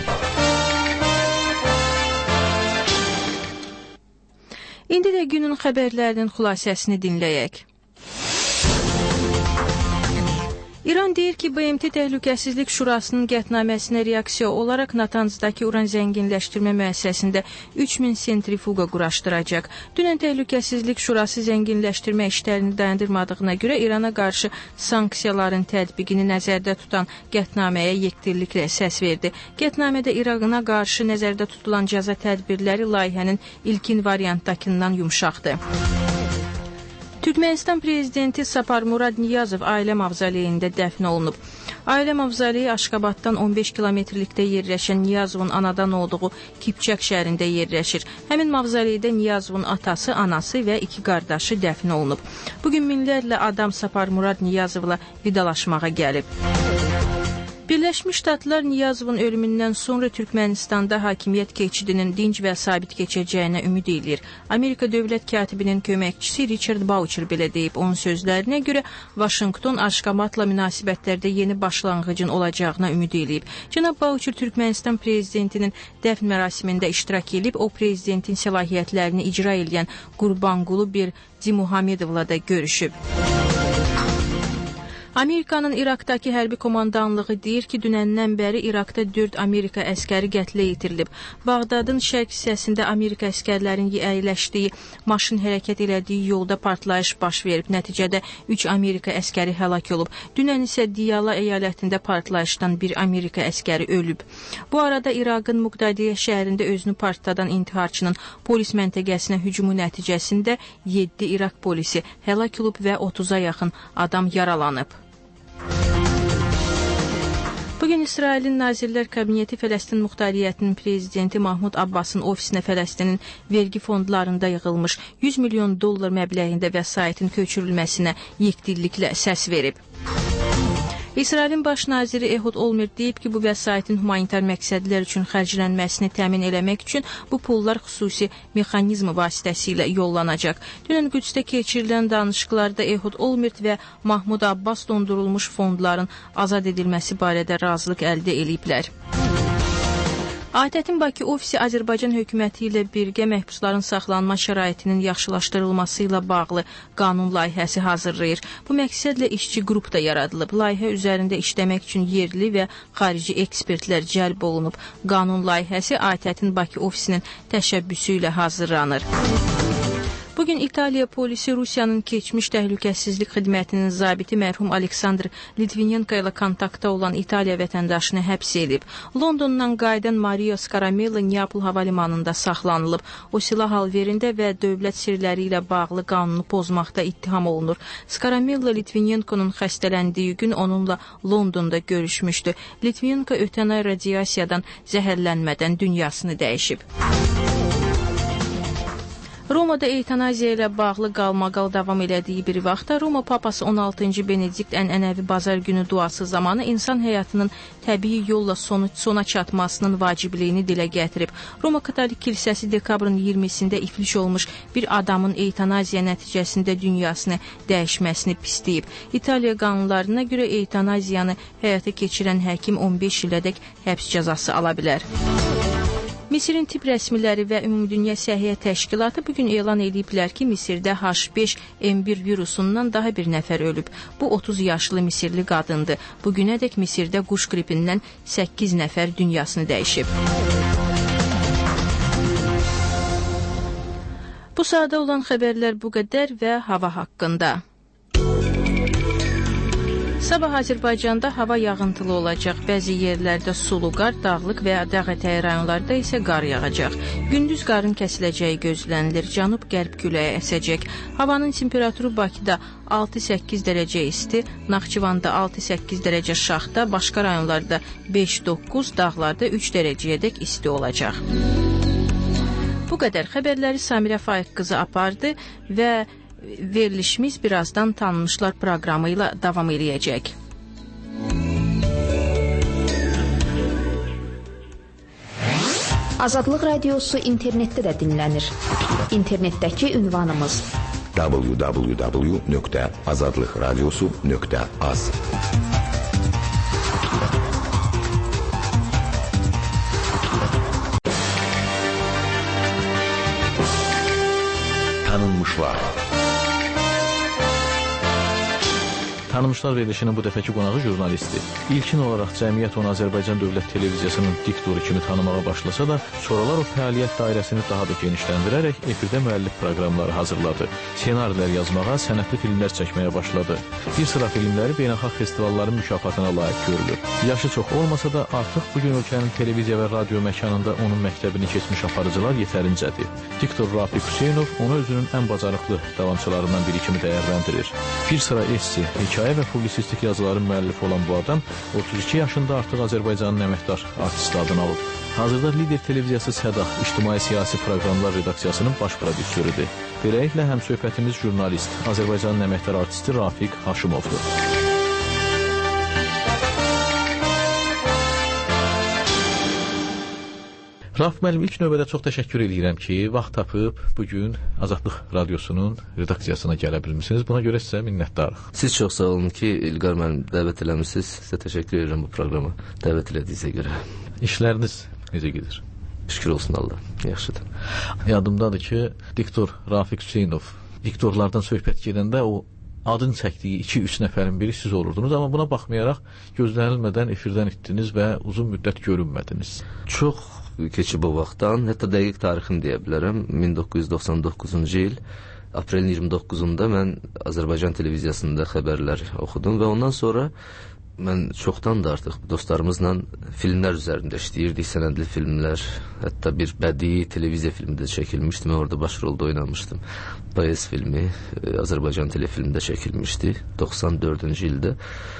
İndi də günün xəbərlərinin xülasəsini dinləyək. İran deyir ki, B M T Təhlükəsizlik Şurasının qətnaməsinə reaksiya olaraq Natanzdakı uran zənginləşdirmə müəssisəsində üç min sentrifuqa quraşdıracaq. Dünən Təhlükəsizlik Şurası zənginləşdirmə işlərini dayandırmadığına görə İrana qarşı sanksiyaların tətbiqini nəzərdə tutan qətnaməyə yekdilliklə səs verdi. Qətnamədə İrana qarşı nəzərdə tutulan cəza tədbirləri layihənin ilkin variantdakından yumşaqdır. Türkmenistan prezidenti Saparmurad Niyazov ailə mavzoleyində dəfn olunub. Ailə mavzoleyi Aşqabaddan on beş kilometrlikdə yerləşən Niyazovun anadan olduğu Kipçak şəhərində yerləşir. Həmin mavzoleydə Niyazovun atası, anası və iki qardaşı dəfn olunub. Bugün minlərlə adam Saparmurad Niyazovla vidalaşmağa gəlib. Birləşmiş Ştatlar Niyazovun ölümündən sonra Türkmenistanda hakimiyyət keçidinin dinc və sabit keçəcəyinə ümid edir. Amerika dövlət katibinin köməkçisi Richard Boucher belə deyib. Onun sözlərinə görə Vaşinqton Aşqabadla münasibətlərdə yeni başlanğıcın olacağına ümid edib. Cənab Boucher Türkmenistan prezidentinin dəfn mərasimində iştirak edib, o prezidentin səlahiyyətlərini icra edən Qurbanqulu Berdimuhamedovla da görüşüb. Amerikanın İraqdakı hərbi komandanlığı deyir ki, dünəndən bəri İraqda dörd Amerika əskəri qətlə yetirilib. Bağdadın şərq hissəsində Amerika əskərlərin əyləşdiyi, maşın hərəkət elədiyi yolda partlayış baş verib. Nəticədə üç Amerika əskəri həlak olub. Dünən isə Diyala əyalətində partlayışdan bir Amerika əskəri ölüb. Bu arada İraqın Muqdadiyə şəhərində özünü partladan intiharçının polis məntəqəsinə hücumu nəticəsində yeddi İraq polisi həlak olub və otuza yaxın adam yaralanıb. Bugün İsrailin Nazirlər Kabineti Fələstin Muxtariyyətinin prezidenti Mahmud Abbasın ofisinə Fələstinin vergi fondlarında yığılmış yüz milyon dollar məbləğində vəsaitin köçürülməsinə yekdilliklə səs verib. İsrailin baş naziri Ehud Olmert deyib ki, bu vəsaitin humanitar məqsədlər üçün xərclənməsini təmin eləmək üçün bu pullar xüsusi mexanizmi vasitəsilə yollanacaq. Dünən Qüdsdə keçirilən danışıqlarda Ehud Olmert və Mahmud Abbas dondurulmuş fondların azad edilməsi barədə razılıq əldə ediblər. ATƏT-in Bakı ofisi Azərbaycan hökuməti ilə birgə məhbusların saxlanma şəraitinin yaxşılaşdırılması ilə bağlı qanun layihəsi hazırlayır. Bu məqsədlə işçi qrup da yaradılıb. Layihə üzərində işləmək üçün yerli və xarici ekspertlər cəlb olunub. Qanun layihəsi ATƏT-in Bakı ofisinin təşəbbüsü ilə hazırlanır. Bugün İtaliya polisi Rusiyanın keçmiş təhlükəsizlik xidmətinin zabiti mərhum Aleksandr Litvinenko ilə kontaktda olan İtaliya vətəndaşını həbs edib. Londondan qayıdan Mario Scaramello Neapol hava limanında saxlanılıb. O silah alverində və dövlət sirləri ilə bağlı qanunu pozmaqda ittiham olunur. Scaramello Litvinenkonun xəstələndiyi gün onunla Londonda görüşmüşdü. Litvinenko ötən ay radiasiyadan zəhərlənmədən dünyasını dəyişib. Romada eytanaziya ilə bağlı qalmaqal davam elədiyi bir vaxtda Roma papası on altıncı Benedikt ənənəvi bazar günü duası zamanı insan həyatının təbii yolla sonu, sona çatmasının vacibliyini dilə gətirib. Roma Katolik Kilsəsi dekabrın iyirmisində iflic olmuş bir adamın eytanaziya nəticəsində dünyasını dəyişməsini pisləyib. İtaliya qanunlarına görə eytanaziyanı həyata keçirən həkim on beş ilədək həbs cəzası ala bilər. Misirin tibb rəsmiləri və Ümumdünya Səhiyyə Təşkilatı bugün elan ediblər ki, Misirdə H beş N bir virusundan daha bir nəfər ölüb. Bu otuz yaşlı Misirli qadındır. Bugünədək Misirdə quş qripindən səkkiz nəfər dünyasını dəyişib. Bu saata olan xəbərlər bu qədər və hava haqqında. Sabah Azərbaycanda hava yağıntılı olacaq. Bəzi yerlərdə sulu qar, dağlıq və dağ-ətəyi rayonlarda isə qar yağacaq. Gündüz qarın kəsiləcəyi gözlənilir. Cənub-qərb küləyi əsəcək. Havanın temperaturu Bakıda altı səkkiz dərəcə isti, Naxçıvanda altı səkkiz dərəcə şaxta, başqa rayonlarda beş doqquz, dağlarda üç dərəcəyədək isti olacaq. Bu qədər xəbərləri Samirə Faiq qızı apardı və verilişimiz birazdan tanınmışlar proqramı ilə davam edəcək. Azadlıq Radiosu internetdə də dinlənir. İnternetdəki ünvanımız w w w nöqtə azadlıq radiosu nöqtə az. Tanınmışlar. Tanınmışlar verilişinin bu dəfəki qonağı jurnalistdir. İlkin olaraq cəmiyyət onu Azərbaycan Dövlət Televiziyasının diktoru kimi tanımağa başlasa da, sonralar o fəaliyyət dairəsini daha da genişləndirərək efirdə müəllif proqramları hazırladı. Senarilər yazmağa, sənətli filmlər çəkməyə başladı. Bir sıra filmləri beynəlxalq festivalların mükafatına layiq görülür. Yaşı çox olmasa da artıq bugün ölkənin televiziya və radio məkanında onun məktəbini keçmiş aparıcılar yetərincədir. Diktor Rafik Hüseynov onu özünün ən bacarıqlı davamçılarından biri kimi dəyərləndirir. Bir sıra essi, hekayə və publisistik yazıların müəllifi olan bu adam otuz iki yaşında artıq Azərbaycanın əməkdar artisti adını alıb. Hazırda Lider Televiziyası Sədah ictimai-siyasi proqramlar redaksiyasının baş prodüksörüdür. Beləliklə həmsöhbətimiz jurnalist, Azərbaycanın əməkdar artisti Rafik Haşimovdur. Rafik müəllim, ilk növbədə çox təşəkkür edirəm ki, vaxt tapıb bugün Azadlıq Radiosunun redaksiyasına gələ bilmişsiniz. Buna görə sizə minnətdarıq. Siz çox sağ olun ki, İlqar müəllim dəvət eləmişsiniz. Sizə təşəkkür edirəm bu proqrama dəvət elədiyinizə görə. İşləriniz necə gedir? Şükür olsun Allah, yaxşıdır. Yadımdadır ki, diktor Rafik Hüseynov diktorlardan söhbət gedəndə o adın çəkdiyi iki üç nəfərin biri siz olurdunuz, amma buna baxmayaraq gözlənilmədən efirdən itdiniz və uzun müddət görünmədiniz. Çox keçib o vaxtdan, hətta dəqiq tarixini deyə bilərəm. min doqquz yüz doxsan doqquzuncu il aprelin iyirmi doqquzunda mən Azərbaycan televiziyasında xəbərlər oxudum və ondan sonra mən çoxdan da artıq dostlarımızla filmlər üzərində işləyirdik, sənədli filmlər, hətta bir bədii televiziya filmi də çəkilmişdi, mən orada baş rolda oynamışdım. B S filmi Azərbaycan telefilmində çəkilmişdi doxsan dördüncü ildə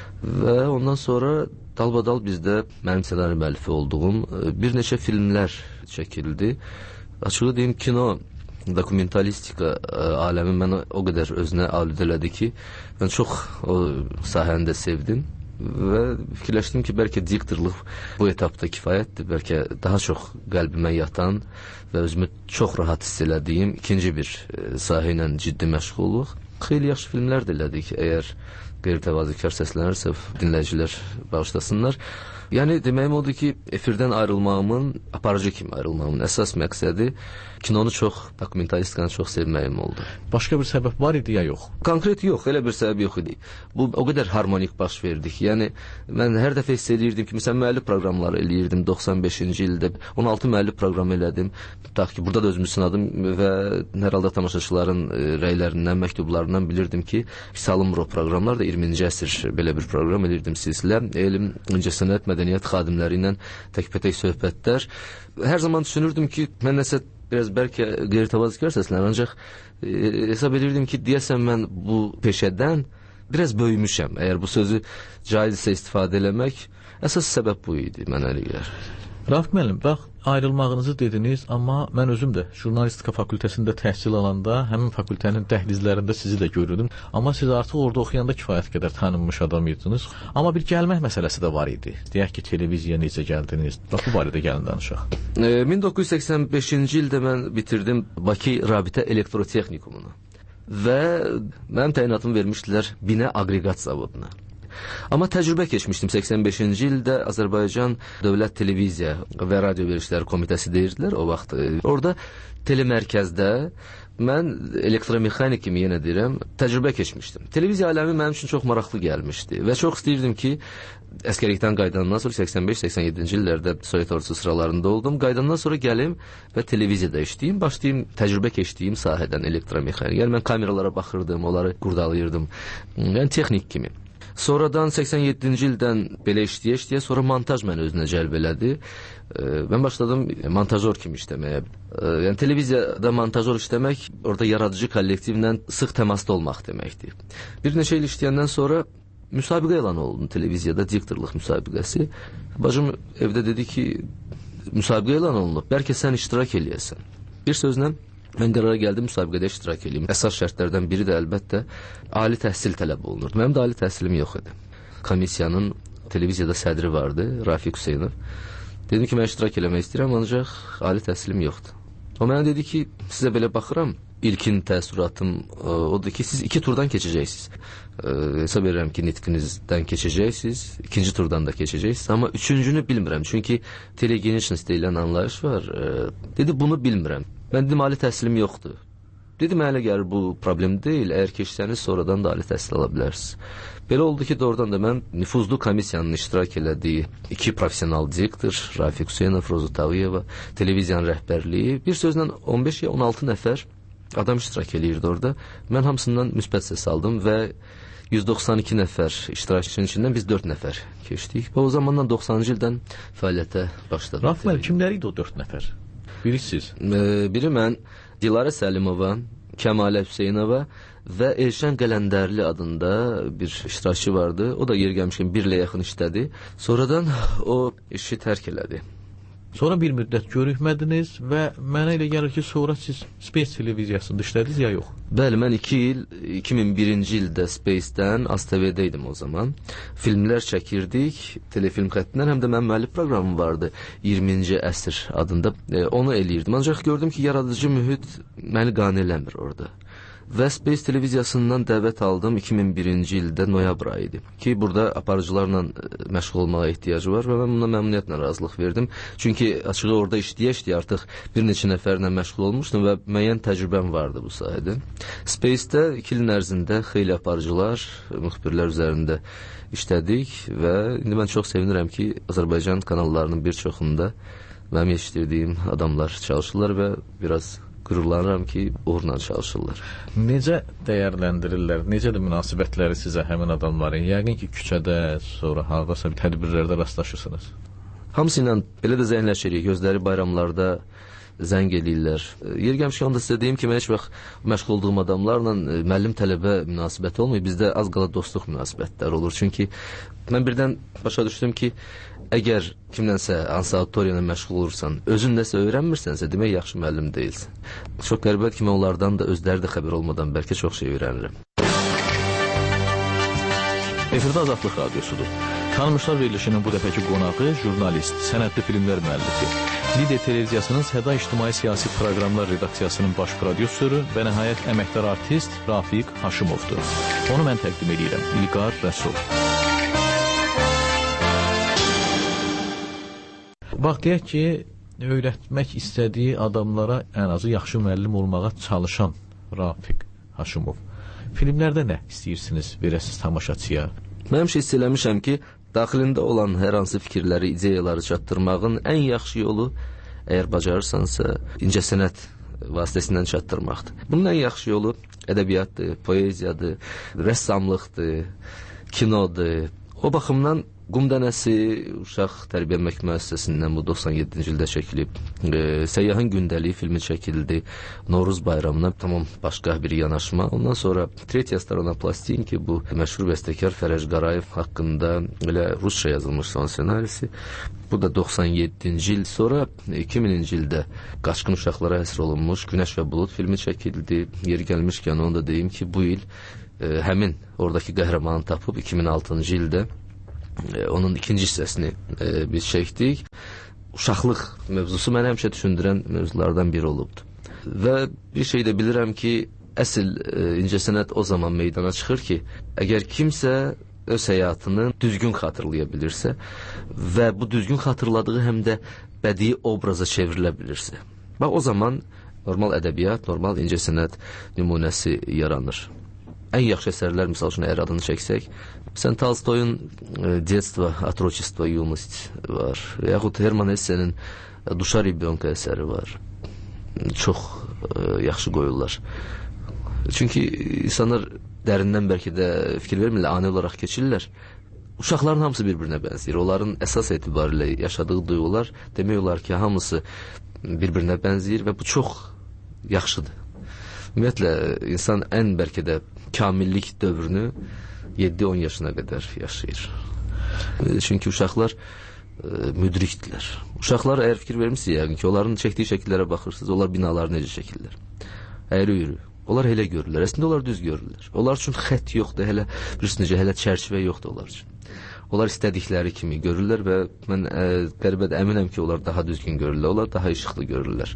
və ondan sonra dalbadal bizdə mənim ssenari müəllifi olduğum bir neçə filmlər çəkildi. Açığı deyim, kino dokumentalistika aləmi mənə o qədər özünə alüd elədi ki, mən çox o sahəni də sevdim və fikirləşdim ki, bəlkə diktorluq bu etapda kifayətdir, bəlkə daha çox qəlbimə yatan və özümü çox rahat hiss elədiyim ikinci bir sahə ilə ciddi məşğulluq. Xeyli yaxşı filmlər də elədik, əgər qeyri-təvazökar səslənirsə dinləyicilər bağışlasınlar. Yəni deməyim odur ki, efirdən ayrılmağımın, aparıcı kimi ayrılmağımın əsas məqsədi kinonu çox, dokumentalistikanı çox sevməyim oldu. Başqa bir səbəb var idi ya yox? Konkret yox, elə bir səbəb yox idi. Bu o qədər harmonik baş verdik. Yəni mən hər dəfə hiss edirdim ki, məsələn müəllif proqramları eləyirdim doxsan beşinci ildə. on altı müəllif proqramı elədim. Tutaq ki, burada da özümü sınadım və hər halda tamaşaçıların rəylərindən, məktublarından bilirdim ki, salınmır o proqramlar da iyirminci əsr belə bir proqram eləyirdim sizlə. Elm, incəsənət, mədəniyyət xadimləri ilə təkbətək söhbətlər. Hər zaman düşünürdüm ki, mən nəsə biraz bəlkə qeyri-təvazökar səslənir, ancaq e, hesab edirdim ki, deyəsən mən bu peşədən biraz böyümüşəm. Əgər bu sözü caizsə istifadə eləmək, əsas səbəb bu idi mənə elə gəlir. Rafiq müəllim, bax, ayrılmağınızı dediniz, amma mən özüm də jurnalistika fakültəsində təhsil alanda həmin fakültənin dəhlizlərində sizi də görürdüm. Amma siz artıq orada oxuyanda kifayət qədər tanınmış adam idiniz. Amma bir gəlmək məsələsi də var idi. Deyək ki, televiziyaya necə gəldiniz? Bax, bu barədə gəlin danışaq. E, min doqquz yüz səksən beşinci ildə mən bitirdim Bakı Rabitə Elektrotexnikumunu. Və mənim təyinatımı vermişdilər Binə Aqreqat Zavoduna. Amma təcrübə keçmişdim səksən beşinci ildə Azərbaycan Dövlət Televiziya və Radio Verişləri Komitəsi deyirdilər o vaxt. Orada telemərkəzdə mən elektromexanik kimi yenə deyirəm, təcrübə keçmişdim. Televiziya aləmi mənim üçün çox maraqlı gəlmişdi və çox istəyirdim ki, əskərlikdən qayıdandan sonra səksən beş səksən yeddinci illərdə Sovet ordusu sıralarında oldum. Qayıdandan sonra gəlim və televiziyada işləyim, başlayım təcrübə keçdiyim sahədən elektromexanik. Yəni mən kameralara baxırdım, onları qurdalayırdım. Yəni texnik kimi. Sonradan səksən yeddinci ildən belə işləyə-işləyə sonra montaj məni özünə cəlb elədi. Mən başladım montajor kimi işləməyə. Yəni televiziyada montajor işləmək orada yaradıcı kollektivlə sıx təmasda olmaq deməkdir. Bir neçə il işləyəndən sonra müsabiqə elan olundu televiziyada, diktorluq müsabiqəsi. Bacım evdə dedi ki, müsabiqə elan olunub, bəlkə sən iştirak eləyəsən. Bir sözlə mən qərara gəldim müsabiqədə iştirak edeyim. Əsas şərtlərdən biri də əlbəttə ali təhsil tələb olunurdu. Mənim də ali təhsilim yox idi. Komissiyanın televiziyada sədri vardı, Rafiq Hüseynov. Dedim ki, mən iştirak eləmək istəyirəm, ancaq ali təhsilim yoxdur. O mənə dedi ki, sizə belə baxıram, ilkin təəssüratım odur ki, siz iki turdan keçəcəksiniz. Hesab edirəm ki, nitqinizdən keçəcəksiniz, ikinci turdan da keçəcəksiniz, amma üçüncünü bilmirəm, çünki telegenişnis deyilən anlayış var. Dedi, bunu bilmirəm. Mən dedim, ali təhsilim yoxdur. Dedim, hələ gəlir bu problem deyil, əgər keçsəniz sonradan da ali təhsil ala bilərsiniz. Belə oldu ki, doğrudan da mən nüfuzlu komissiyanın iştirak elədiyi iki profesional diktor, Rafiq Hüseynov, Rozu Taviyeva, televiziyanın rəhbərliyi, bir sözlə on beş ya on altı nəfər adam iştirak eləyirdi orada. Mən hamısından müsbət səs aldım və yüz doxsan iki nəfər iştirakçının içindən biz dörd nəfər keçdik. Və o zamandan doxsanıncı ildən fəaliyyətə başladım. Rafiq müəllim, kimləri idi o dörd nəfər? Biri siz? Biri mən, Dilarə Səlimova, Kəmalə Hüseynova və Elşən Qələndərli adında bir iştirakçı vardı. O da yer gəlmişkən bir ilə yaxın işlədi. Sonradan o işi tərk elədi. Sonra bir müddət görüşmədiniz və mənə elə gəlir ki, sonra siz Space televiziyasında işlədiniz ya yox? Bəli, mən iki il, iki min birinci ildə Space-dən A S T V-də idim o zaman. Filmlər çəkirdik, telefilm xəttindən, həm də mənim müəllif proqramım vardı, iyirminci əsr adında. E, onu eləyirdim, ancaq gördüm ki, yaradıcı mühit məni qane eləmir orada. Və Space televiziyasından dəvət aldım iki min birinci ildə noyabr ayı idi ki, burada aparıcılarla məşğul olmağa ehtiyacı var və mən buna məmnuniyyətlə razılıq verdim. Çünki açığı orada işləyə-işləyə artıq bir neçə nəfərlə məşğul olmuşdum və müəyyən təcrübəm vardı bu sahədə. Space-də iki ilin ərzində xeyli aparıcılar, müxbirlər üzərində işlədik və indi mən çox sevinirəm ki, Azərbaycan kanallarının bir çoxunda mənim yetişdirdiyim adamlar çalışırlar və biraz qürurlanıram ki, uğurla çalışırlar. Necə dəyərləndirirlər? Necə də münasibətləri sizə həmin adamların? Yəqin ki, küçədə, sonra hardasa bir tədbirlərdə rastlaşırsınız. Hamısı ilə belə də zəngləşirik. Gözləri bayramlarda zəng eləyirlər. Yer gəlmişkən onda sizə deyim ki, mən heç vaxt məşğul olduğum adamlarla müəllim-tələbə münasibəti olmuyor. Bizdə az qala dostluq münasibətlər olur. Çünki mən birdən başa düşdüm ki, əgər kimdənsə hansı auditoriya ilə məşğul olursan, özün nəsə öyrənmirsənsə, demək yaxşı müəllim deyilsən. Çox qəribədir ki, mən onlardan da özləri də xəbər olmadan bəlkə çox şey öyrənirəm. Efirdə Azadlıq Radiosudur. Tanınmışlar verilişinin bu dəfəki qonağı jurnalist, sənədli filmlər müəllifi, Lider televiziyasının Səda İctimai Siyasi Proqramlar redaksiyasının baş prodüsörü və nəhayət əməkdar artist Rafiq Haşimovdur. Onu mən təqdim edirəm, İlqar Rəsul. Bax, deyək ki, öyrətmək istədiyi adamlara ən azı yaxşı müəllim olmağa çalışan Rafiq Haşimov. Filmlərdə nə istəyirsiniz verəsiz tamaşaçıya? Mən həmişə hiss eləmişəm ki, daxilində olan hər hansı fikirləri, ideyaları çatdırmağın ən yaxşı yolu, əgər bacarırsansa, incəsənət vasitəsindən çatdırmaqdır. Bunun ən yaxşı yolu ədəbiyyatdır, poeziyadır, rəssamlıqdır, kinodur. O baxımdan Qum dənəsi uşaq tərbiyəlmək müəssisəsindən bu doxsan yeddinci ildə çəkilib. E, Səyyahın gündəliyi filmi çəkildi. Novruz bayramına tamam başqa bir yanaşma. Ondan sonra Tretya strana plastinki, bu məşhur bəstəkar Fərəc Qarayev haqqında elə rusca yazılmış son ssenarisi. Bu da doxsan yeddinci il. Sonra iki mininci ildə Qaçqın uşaqlara həsr olunmuş Günəş və Bulud filmi çəkildi. Yeri gəlmişkən onu da deyim ki, bu il e, həmin oradakı qəhrəmanı tapıb iki min altıncı ildə e, onun ikinci hissəsini e, biz çəkdik. Uşaqlıq mövzusu mənə həmişə düşündürən mövzulardan biri olubdu. Və bir şey də bilirəm ki, əsl e, incəsənət o zaman meydana çıxır ki, əgər kimsə öz həyatını düzgün xatırlaya bilirsə və bu düzgün xatırladığı həm də bədii obraza çevrilə bilirsə. Bax, o zaman normal ədəbiyyat, normal incəsənət nümunəsi yaranır. Ən yaxşı əsərlər, misal üçün, əgər adını çəksək, Sən Tolstoyun e, Детство, Отрочество, Юность var. Yaxud Herman Hessenin Duşa Ribonka əsəri var. Çox e, yaxşı qoyurlar. Çünki insanlar dərindən bəlkə də fikir vermirlər, ani olaraq keçirlər. Uşaqların hamısı bir-birinə bənzəyir. Onların əsas etibarilə yaşadığı duyğular demək olar ki, hamısı bir-birinə bənzəyir və bu çox yaxşıdır. Ümumiyyətlə, insan ən bəlkə də kamillik dövrünü yeddi on yaşına qədər yaşayır. Çünki uşaqlar e, müdrikdirlər. Uşaqlar, əgər fikir vermişsiniz yəqin ki, onların çəkdiyi şəkillərə baxırsınız, onlar binaları necə çəkirlər. Əyri-üyrü. Onlar elə görürlər. Əslində onlar düz görürlər. Onlar üçün xətt yoxdur, hələ bilirsiniz, hələ çərçivə yoxdur onlar üçün. Onlar istədikləri kimi görürlər və mən ə, qəribədə əminəm ki, onlar daha düzgün görürlər. Onlar daha işıqlı görürlər.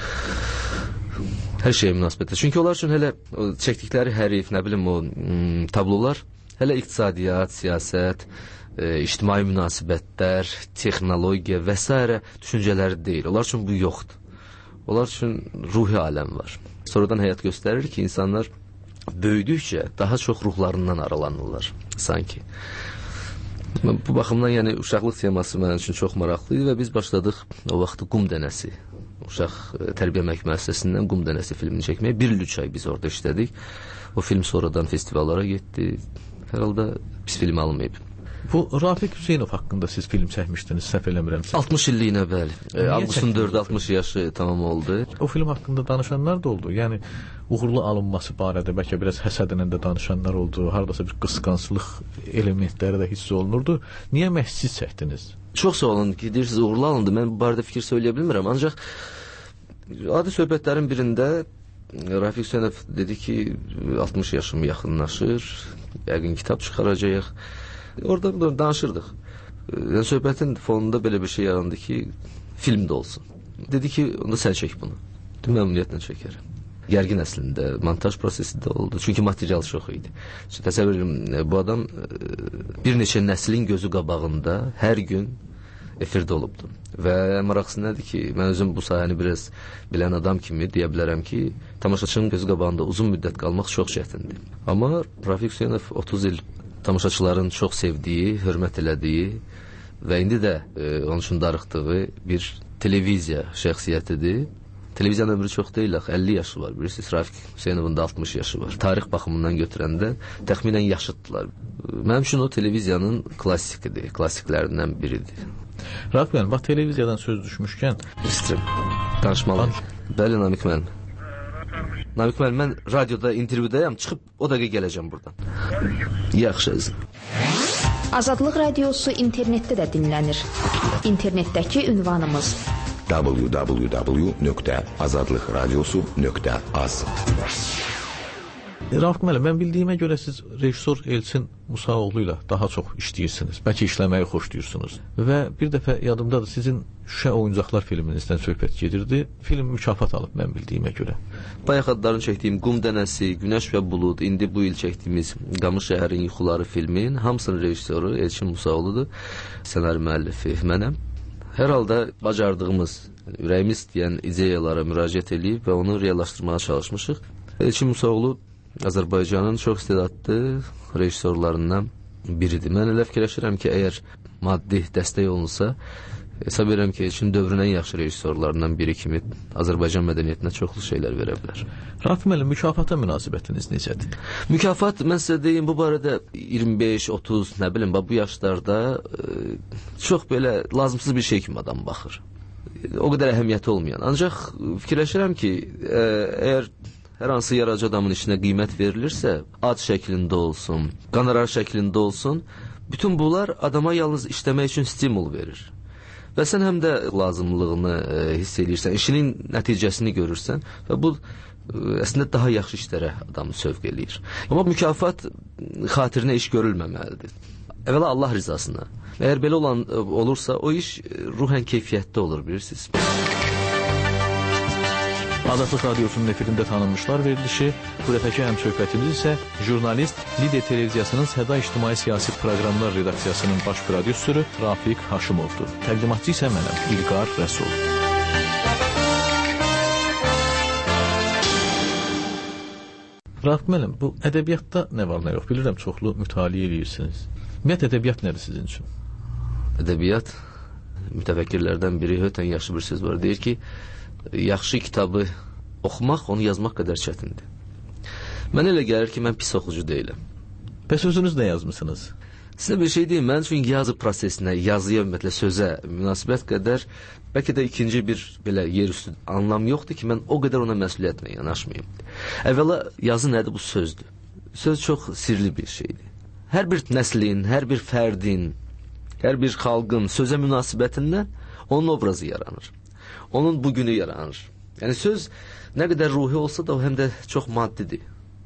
Hər şeyə münasibətlə. Çünki onlar üçün hələ o, çəkdikləri hərif, nə bilim o m, tablolar hələ iqtisadiyyat, siyasət, e, ictimai münasibətlər, texnologiya və s. düşüncələri deyil. Onlar üçün bu yoxdur. Onlar üçün ruhi aləm var. Sonradan həyat göstərir ki, insanlar böyüdükcə daha çox ruhlarından aralanırlar sanki. Bu baxımdan, yəni uşaqlıq teması mənim üçün çox maraqlı idi və biz başladıq o vaxtı Qum dənəsi, uşaq tərbiyəlmək müəssisəsindən Qum dənəsi filmini çəkməyə. Bir il üç ay biz orada işlədik. O film sonradan festivallara getdi. Hər halda pis film alınmayıb. Bu Rafiq Hüseynov haqqında siz film çəkmişdiniz, səhv eləmirəmsə. altmış illiyinə, bəli. E, Avqustun dördü altmış yaşı tamam oldu. O film haqqında danışanlar da oldu. Yəni uğurlu alınması barədə bəlkə biraz həsədlə də danışanlar oldu. Hardasa bir qısqanclıq elementləri də hiss olunurdu. Niyə məhz siz çəkdiniz? Çox sağ olun ki, deyirsiniz uğurlu alındı. Mən bu barədə fikir söyləyə bilmirəm. Ancaq adi söhbətlərin birində Rafiq Hüseynov dedi ki, altmış yaşım yaxınlaşır, yəqin kitab çıxaracağıq. Orada danışırdıq. Yəni, söhbətin fonunda belə bir şey yarandı ki, film də olsun. Dedi ki, onda sən çək bunu. Dedim, məmnuniyyətlə çəkərəm. Gərgin əslində, montaj prosesi də oldu. Çünki material çox idi. Təsəvvür edirəm, bu adam bir neçə nəslin gözü qabağında hər gün efirdə olubdu. Və maraqlısı nədir ki, mən özüm bu sahəni biraz bilən adam kimi deyə bilərəm ki, tamaşaçının gözü qabağında uzun müddət qalmaq çox çətindir. Amma Rafiq Hüseynov otuz il tamaşaçıların çox sevdiyi, hörmət elədiyi və indi də e, onun üçün darıxdığı bir televiziya şəxsiyyətidir. Televiziyanın ömrü çox deyil, əlli yaşı var. Bilirsiniz, Rafiq Hüseynovun da altmış yaşı var. Tarix baxımından götürəndə təxminən yaşıddılar. Mənim üçün o televiziyanın klassikidir, klassiklərindən biridir. Rafiq müəllim, bax televiziyadan söz düşmüşkən İstəyirəm, danışmalıyım. Bəli, Namik müəllim. Namik müəllim, mən radioda intervyudayam, çıxıb o dəqiqə gələcəm buradan. Yaxşı, əzim. Azadlıq radiosu internetdə də dinlənir. İnternetdəki ünvanımız w w w nöqtə azadlıq radiosu nöqtə az. Rafiq müəllim, mən bildiyimə görə siz rejissor Elçin Musaoğlu ilə daha çox işləyirsiniz. Bəlkə işləməyi xoşlayırsınız. Və bir dəfə yadımdadır, sizin Şuşa Oyuncaqlar filminizdən söhbət gedirdi. Film mükafat alıb mən bildiyimə görə. Bayaq adlarını çəkdiyim Qum dənəsi, Günəş və Bulud, indi bu il çəkdiyimiz Qamış şəhərin yuxuları filmin hamısının rejissoru Elçin Musaoğludur. Ssenari müəllifi mənəm. Hər halda bacardığımız, ürəyimiz istəyən ideyalara müraciət edib və onu reallaşdırmağa çalışmışıq. Elçin Musaoğlu Azərbaycanın çox istedadlı rejissorlarından biridir. Mən elə fikirləşirəm ki, əgər maddi dəstək olunsa, Hesab edirəm ki, Çin dövrünün ən yaxşı rejissorlarından biri kimi Azərbaycan mədəniyyətinə çoxlu şeylər verə bilər. Rafiq müəllim, mükafata münasibətiniz necədir? Mükafat, mən sizə deyim, bu barədə iyirmi beş otuz, nə bilim, bu yaşlarda e, çox belə lazımsız bir şey kimi adam baxır. O qədər əhəmiyyəti olmayan. Ancaq fikirləşirəm ki, e, əgər hər hansı yaradıcı adamın işinə qiymət verilirsə, ad şəklində olsun, qonorar şəklində olsun, bütün bunlar adama yalnız işləmək üçün stimul verir. Və sən həm də lazımlığını e, hiss edirsən, işinin nəticəsini görürsən və bu e, əslində daha yaxşı işlərə adamı sövq eləyir. Amma mükafat xatirinə iş görülməməlidir. Əvvəla Allah rızasına. Əgər belə olan e, olursa, o iş e, ruhən keyfiyyətli olur, bilirsiniz. Azadlıq Radiosunun efirində tanınmışlar verilişi, bu dəfəki həmsöhbətimiz isə jurnalist, Lider televiziyasının Səda İctimai Siyasi Proqramlar redaksiyasının baş prodüsörü Rafiq Haşimovdur. Təqdimatçı isə mənəm, İlqar Rəsul. Rafiq müəllim, bu ədəbiyyatda nə var, nə yox? Bilirəm, çoxlu mütaliə edirsiniz. Ümumiyyət, ədəbiyyat nədir sizin üçün? Ədəbiyyat, mütəfəkkirlərdən biri hötən yaxşı bir söz var. Deyir ki, yaxşı kitabı oxumaq, onu yazmaq qədər çətindir. Mən elə gəlir ki, mən pis oxucu deyiləm. Bəs özünüz nə yazmısınız? Sizə bir şey deyim, mən üçün yazı prosesinə, yazıya, ümumiyyətlə sözə münasibət qədər, bəlkə də ikinci bir belə yer üstü anlam yoxdur ki, mən o qədər ona məsuliyyətlə yanaşmayayım. Əvvəla, yazı nədir? Bu sözdür. Söz çox sirli bir şeydir. Hər bir nəslin, hər bir fərdin, hər bir xalqın sözə münasibətindən onun obrazı yaranır. Onun bugünü yaranır. Yəni söz nə qədər ruhi olsa da o həm də çox maddidir.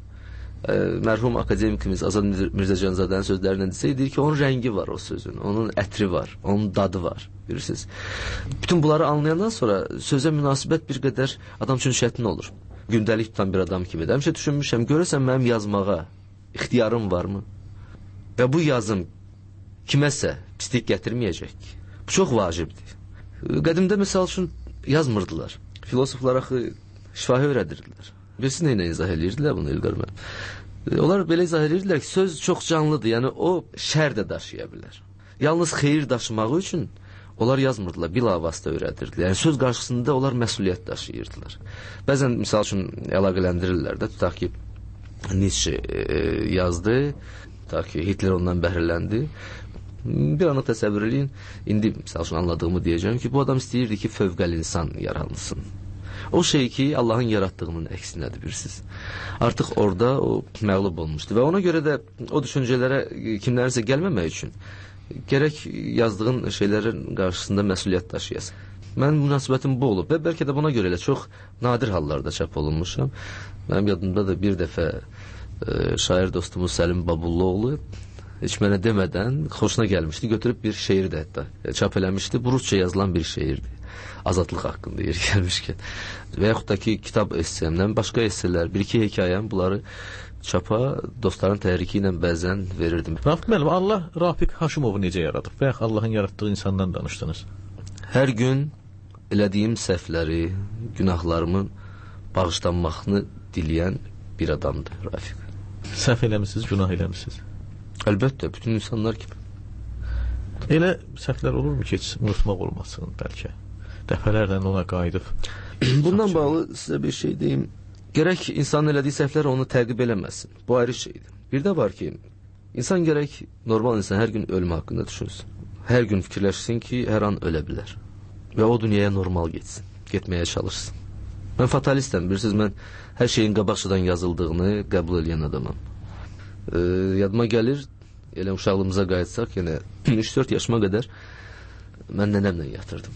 E, mərhum akademikimiz Azad Mirzəcanzadənin sözlərindən desəydik ki, onun rəngi var o sözün, onun ətri var, onun dadı var, bilirsiniz. Bütün bunları anlayandan sonra sözə münasibət bir qədər adam üçün çətin olur. Gündəlik tutan bir adam kimi. Həmişə düşünmüşəm, görəsən mənim yazmağa ixtiyarım varmı? Və bu yazım kiməsə pislik gətirməyəcək. Bu çox vacibdir. Qədimdə misal üçün yazmırdılar. Filosoflar axı şifahi öyrədirdilər. Bilsin nə ilə izah edirdilər bunu İlqar müəllim. Onlar belə izah edirdilər ki, söz çox canlıdır. Yəni o şər də daşıya bilər. Yalnız xeyir daşımağı üçün onlar yazmırdılar, bilavasitə öyrədirdilər. Yəni söz qarşısında onlar məsuliyyət daşıyırdılar. Bəzən misal üçün əlaqələndirirlər də, tutaq ki, Nietzsche e, yazdı, tutaq ki, Hitler ondan bəhrələndi. Bir anı təsəvvür edin, indi misal üçün anladığımı deyəcəm ki, bu adam istəyirdi ki, fövqəl insan yaranılsın. O şey ki, Allahın yaratdığının əksinədir, bilirsiniz. Artıq orada o məğlub olmuşdu və ona görə də o düşüncələrə kimlərinsə gəlməmək üçün gərək yazdığın şeylərin qarşısında məsuliyyət daşıyasın. Mən münasibətim bu olub və bəlkə də buna görə elə çox nadir hallarda çap olunmuşam. Mənim yadımda da bir dəfə e, şair dostumuz Səlim Babulluoğlu heç mənə demədən xoşuna gəlmişdi, götürüb bir şeir də hətta çap eləmişdi. Bu rusça yazılan bir şeirdir. Azadlıq haqqında yer gəlmişkən. Və yaxud da ki, kitab essiyemdən, başqa esselər, bir-iki hekayəm, bunları çapa dostların təhriki ilə bəzən verirdim. Rafiq müəllim, Allah Rafiq Haşimovu necə yaradıb? Və yaxud Allahın yaratdığı insandan danışdınız. Hər gün elədiyim səhvləri, günahlarımın bağışlanmağını diləyən bir adamdır Rafiq. Səhv eləmisiniz, günah eləmisiniz? Əlbəttə, bütün insanlar kimi. Elə səhvlər olurmu ki, heç unutmaq olmasın bəlkə? Dəfələrlə ona qayıdıb. Bundan bağlı sizə bir şey deyim. Gərək insanın elədiyi səhvlər onu təqib eləməsin. Bu ayrı şeydir. Bir də var ki, insan gərək, normal insan hər gün ölmə haqqında düşünsün. Hər gün fikirləşsin ki, hər an ölə bilər. Və o dünyaya normal getsin, getməyə çalışsın. Mən fatalistəm, bilirsiniz, mən hər şeyin qabaqçadan yazıldığını qəbul edən adamam. E, yadıma gəlir, elə uşaqlığımıza qayıtsaq, yenə üç dörd yaşıma qədər mən nənəmlə yatırdım.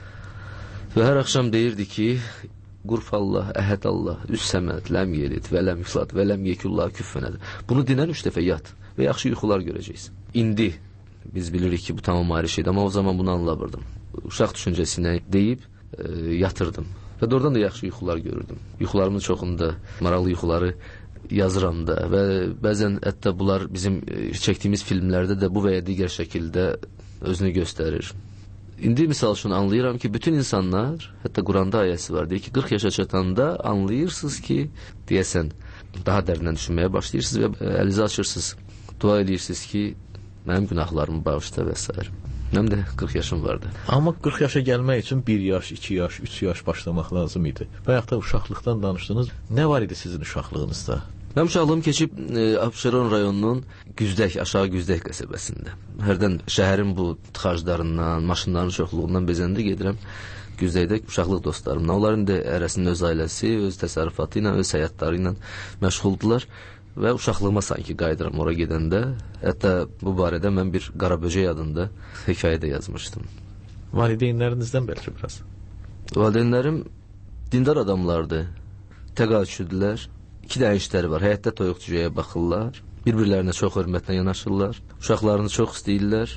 Və hər axşam deyirdi ki, Qurfallah, Əhədallah, Üs-Səməd, Ləm Yelid, və Ləm Yuflat, və Ləm Yekullah küffənədir. Bunu dinən üç dəfə yat və yaxşı yuxular görəcəksin. İndi biz bilirik ki, bu tamam ayrı şeydir, amma o zaman bunu anlamırdım. Uşaq düşüncəsinə deyib e, yatırdım və doğrudan da yaxşı yuxular görürdüm. Yuxularımın çoxunda maraqlı yuxuları yazıram da və bəzən hətta bunlar bizim e, çəkdiyimiz filmlərdə də bu və ya digər şəkildə özünü göstərir. İndi misal üçün anlayıram ki, bütün insanlar, hətta Quranda ayəsi var, deyir ki, qırx yaşa çatanda anlayırsınız ki, deyəsən, daha dərindən düşünməyə başlayırsınız və əlinizi açırsınız, dua edirsiniz ki, mənim günahlarımı bağışla və s. Mənim də qırx yaşım vardı. Amma qırx yaşa gəlmək üçün bir yaş, iki yaş, üç yaş başlamaq lazım idi. Bayaq da uşaqlıqdan danışdınız. Nə var idi sizin uşaqlığınızda? Mənim uşaqlığım keçib e, Abşeron rayonunun Güzdək, aşağı Güzdək qəsəbəsində. Hərdən şəhərin bu tıxaclarından, maşınların çoxluğundan bezəndə gedirəm Güzdəkdə uşaqlıq dostlarımla. Onların da ərəsinin öz ailəsi, öz təsərrüfatı ilə, öz həyatları ilə məşğuldular. Və uşaqlığıma sanki qayıdıram ora gedəndə. Hətta bu barədə mən bir Qaraböcək adında hekayə də yazmışdım. Valideynlərinizdən bəlkə biraz? Valideynlərim dindar adamlardı. Təqaüdçüdülər. İki dənə işləri var. Həyətdə toyuq-cücəyə baxırlar. Bir-birlərinə çox hörmətlə yanaşırlar. Uşaqlarını çox istəyirlər.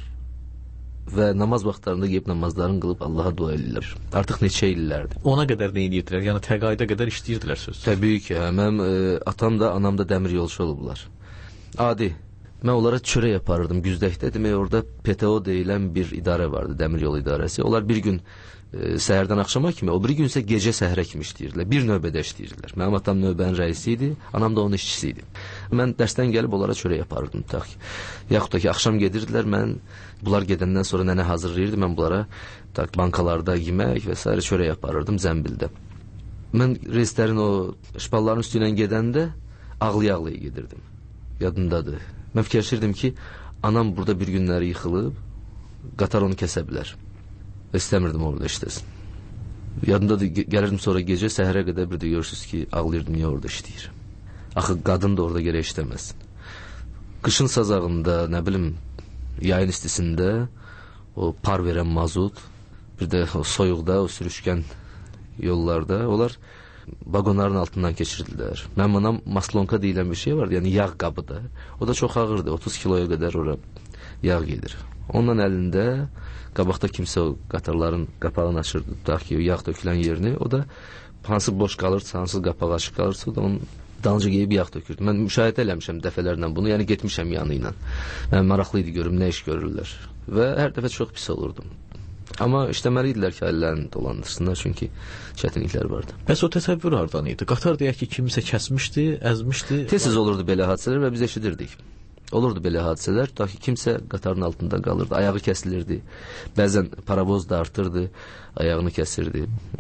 Və namaz vaxtlarında yeyib namazlarını qılıb Allaha dua edirlər. Artıq neçə illərdir. Ona qədər nə edirdilər? Yəni təqaüdə qədər işləyirdilər söz. Təbii ki, hə, mənim e, atam da, anam da dəmir yolçu olublar. Adi. Mən onlara çörək yaparırdım Güzdəkdə. Demək orada P T O deyilən bir idarə vardı, dəmir yolu idarəsi. Onlar bir gün e, səhərdən axşama kimi, o bir gün isə gecə səhərə kimi işləyirdilər. Bir növbədə işləyirdilər. Mənim atam növbənin rəisi idi, anam da onun işçisi idi. Mən dərsdən gəlib onlara çörək yaparırdım tutaq ki. Yaxud da ki, axşam gedirdilər, mən bunlar gedəndən sonra nənə hazırlayırdı, mən bunlara tak, bankalarda yemək və s. çörək yaparırdım zəmbildə. Mən reislərin o şpalların üstü ilə gedəndə ağlaya-ağlaya gedirdim. Yadımdadır. Mən fikirləşirdim ki, anam burada bir günləri yıxılıb, qatar onu kəsə bilər. Və istəmirdim orada işləsin. Yadımdadır, gəlirdim sonra gecə, səhərə qədər bir də görürsünüz ki, ağlayırdım, niyə orada işləyir. Axı, qadın da orada gərək işləməsin. Qışın sazağında, nə bilim, yayın istisində o par verən mazut, bir də o soyuqda, o sürüşkən yollarda onlar vaqonların altından keçirdilər. Mənim anam maslonka deyilən bir şey vardı, yəni yağ qabıda. O da çox ağırdı, otuz kiloya qədər ora yağ gedir. Ondan əlində qabaqda kimsə o qatarların qapağını açırdı, tutaq ki, yağ dökülən yerini, o da hansı boş qalırsa, hansı qapağı açıq qalırsa, o da onun dalınca geyib yağ dökürdü. Mən müşahidə eləmişəm dəfələrlə bunu, yəni getmişəm yanı ilə. Mən maraqlı idi görüm nə iş görürlər. Və hər dəfə çox pis olurdum. Amma işləməli idilər ki, əllərini dolandırsınlar, çünki çətinliklər vardı. Bəs o təsəvvür hardan idi? Qatar deyək ki, kimsə kəsmişdi, əzmişdi. Tez-tez olurdu belə hadisələr və biz eşidirdik. Olurdu belə hadisələr, tutaq ki, kimsə qatarın altında qalırdı, ayağı kəsilirdi. Bəzən paravoz da artırdı, ayağını kəsirdi.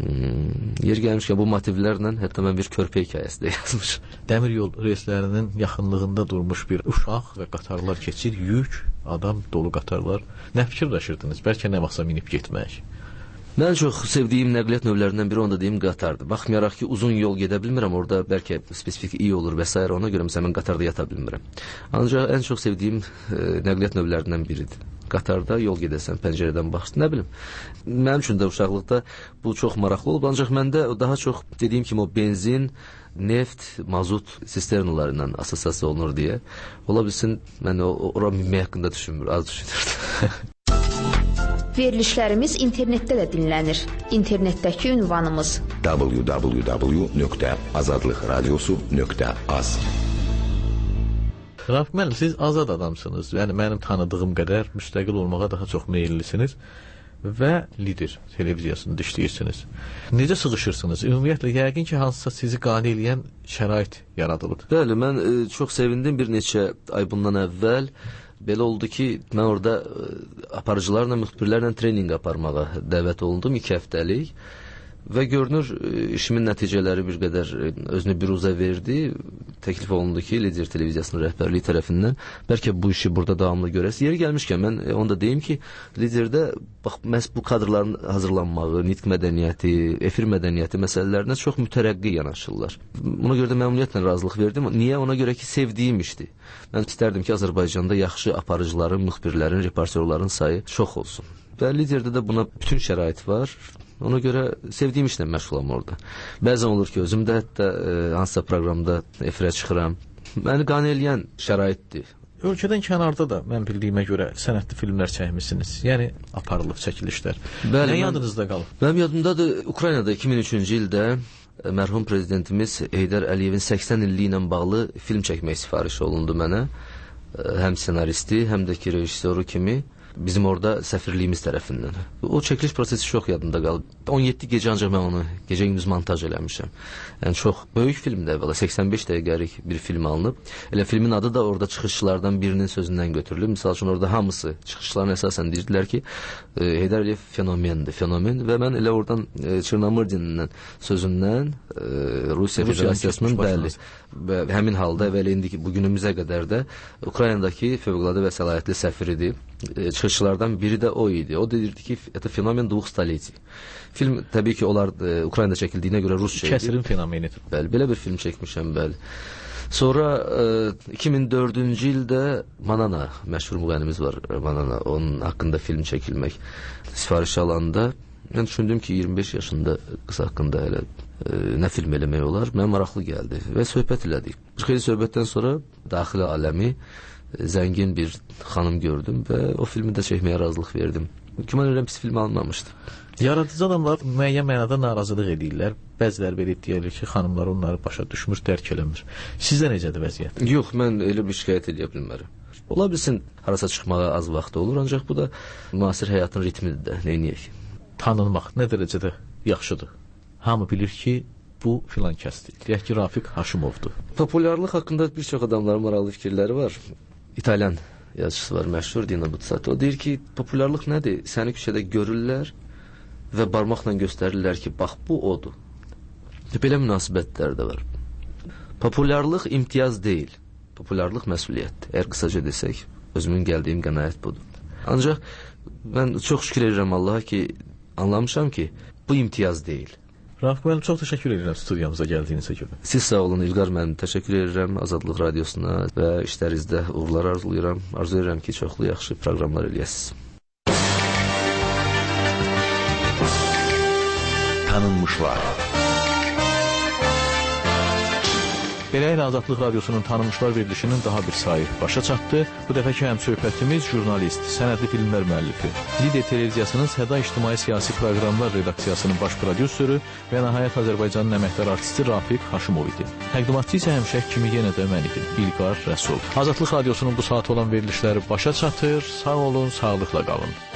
Hmm, yer gəlmişkən bu motivlərlə hətta mən bir körpə hekayəsi də yazmışım. Dəmir yol reyslərinin yaxınlığında durmuş bir uşaq və qatarlar keçir, yük, adam dolu qatarlar. Nə fikirləşirdiniz? Bəlkə nə vaxtsa minib getmək? Mən çox sevdiyim nəqliyyat növlərindən biri, onu da deyim, qatardır. Baxmayaraq ki, uzun yol gedə bilmirəm, orada bəlkə spesifik iyi olur və s. Ona görə məsələn, mən qatarda yata bilmirəm. Ancaq ən çox sevdiyim e, nəqliyyat növlərindən biridir. Qatarda yol gedəsən, pəncərədən baxsın, nə bilim. Mənim üçün də uşaqlıqda bu çox maraqlı olub, ancaq məndə daha çox dediyim kimi o benzin, neft, mazut sisternaları ilə assosiasiya olunur deyə. Ola bilsin, mən o, ora minmək haqqında düşünmür, az düşünürdüm. Verilişlərimiz internetdə də dinlənir. İnternetdəki ünvanımız w w w nöqtə azadlıq radiosu nöqtə az. Rafiq, siz azad adamsınız. Yəni mənim tanıdığım qədər müstəqil olmağa daha çox meyillisiniz və lider televiziyasında işləyirsiniz. Necə sığışırsınız? Ümumiyyətlə, yəqin ki, hansısa sizi qane edən şərait yaradılıb. Bəli, mən e, çox sevindim bir neçə ay bundan əvvəl. Belə oldu ki, mən orada aparıcılarla, müxbirlərlə treninq aparmağa dəvət olundum iki həftəlik və görünür işimin nəticələri bir qədər özünü büruzə verdi. Təklif olundu ki, Lider televiziyasının rəhbərliyi tərəfindən bəlkə bu işi burada davamlı görəsi. Yeri gəlmişkən mən onu da deyim ki, Liderdə bax, məhz bu kadrların hazırlanmağı, nitq mədəniyyəti, efir mədəniyyəti məsələlərinə çox mütərəqqi yanaşırlar. Buna görə də məmnuniyyətlə razılıq verdim. Niyə? Ona görə ki, sevdiyim işdir. Mən istərdim ki, Azərbaycanda yaxşı aparıcıların, müxbirlərin, reportyorların sayı çox olsun. Və Liderdə də buna bütün şərait var. Ona görə sevdiyim işlə məşğulam orada. Bəzən olur ki, özüm də hətta e, hansısa proqramda efirə çıxıram. Məni qane eləyən şəraitdir. Ölkədən kənarda da mən bildiyimə görə sənətli filmlər çəkmisiniz. Yəni aparılıb çəkilişlər. Bəli, nə yadınızda qalıb? Mənim yadımdadır, Ukraynada iki min üçüncü ildə mərhum prezidentimiz Heydər Əliyevin səksən illiyi ilə bağlı film çəkmək sifarişi olundu mənə. Həm senaristi, həm də ki, rejissoru kimi. Bizim orada səfirliyimiz tərəfindən. O çəkiliş prosesi çox yadımda qalıb. on yeddi gecə ancaq mən onu gecə-gündüz montaj eləmişəm. Yəni çox böyük filmdir, valla səksən beş dəqiqəlik bir film alınıb. Elə filmin adı da orada çıxışlardan birinin sözündən götürülüb. Məsəl üçün orada hamısı çıxışların əsasən deyirdilər ki, e, Heydər Əliyev fenomendir, fenomen və mən elə oradan e, Çernamırdinin sözündən e, Rusiya Federasiyasının bəli və həmin halda və elə indiki bu günümüzə qədər də Ukraynadakı fövqəladə və səlahiyyətli səfiridir. E, çıxışlardan biri də o idi. O deyirdi ki, это fenomen двух столетий. Film təbii ki, onlar e, Ukraynada çəkildiyinə görə rusca idi. Kəsirin fenomenidir. Bəli, belə bir film çəkmişəm, bəli. Sonra e, iki min dördüncü ildə Manana, məşhur müğənnimiz var Manana, onun haqqında film çəkilmək sifariş alanda mən düşündüm ki, iyirmi beş yaşında qız haqqında elə e, nə film eləmək olar, mənə maraqlı gəldi və söhbət elədik. Xeyli söhbətdən sonra daxili aləmi e, zəngin bir xanım gördüm və o filmi də çəkməyə razılıq verdim. Güman edirəm pis film alınmamışdı. Yaradıcı adamlar müəyyən mənada narazılıq edirlər. Bəziləri belə deyirlər ki, xanımlar onları başa düşmür, dərk eləmir. Sizdə necədir vəziyyət? Yox, mən elə bir şikayət edə bilmərəm. Ola bilsin, harasa çıxmağa az vaxt olur, ancaq bu da müasir həyatın ritmidir də, neyniyək? Tanınmaq nə dərəcədə yaxşıdır? Hamı bilir ki, bu filan kəsdir. Deyək ki, Rafiq Haşimovdur. Populyarlıq haqqında bir çox adamların maraqlı fikirləri var. İtalyan yazıcısı var, məşhur Dino Buzzati. O deyir ki, populyarlıq nədir? Səni küçədə görürlər və barmaqla göstərirlər ki, bax, bu odur. Belə münasibətlər də var. Populyarlıq imtiyaz deyil. Populyarlıq məsuliyyətdir. Əgər qısaca desək, özümün gəldiyim qənaət budur. Ancaq mən çox şükür edirəm Allaha ki, anlamışam ki, bu imtiyaz deyil. Rafiq müəllim, çox təşəkkür edirəm studiyamıza gəldiyinizə görə. Siz sağ olun İlqar müəllim, təşəkkür edirəm Azadlıq Radiosuna və işlərinizdə uğurlar arzulayıram. Arzu edirəm ki, çoxlu yaxşı proqramlar eləyəsiniz. Tanınmışlar. Beləliklə Azadlıq Radiosunun Tanınmışlar verilişinin daha bir sayı başa çatdı. Bu dəfəki həmsöhbətimiz jurnalist, sənədli filmlər müəllifi, Lider televiziyasının Səda İctimai Siyasi Proqramlar redaksiyasının baş prodüsörü və nəhayət Azərbaycanın əməkdar artisti Rafiq Haşimov idi. Təqdimatçı isə həmişək kimi yenə də mən idim, İlqar Rəsul. Azadlıq Radiosunun bu saat olan verilişləri başa çatır. Sağ olun, sağlıqla qalın.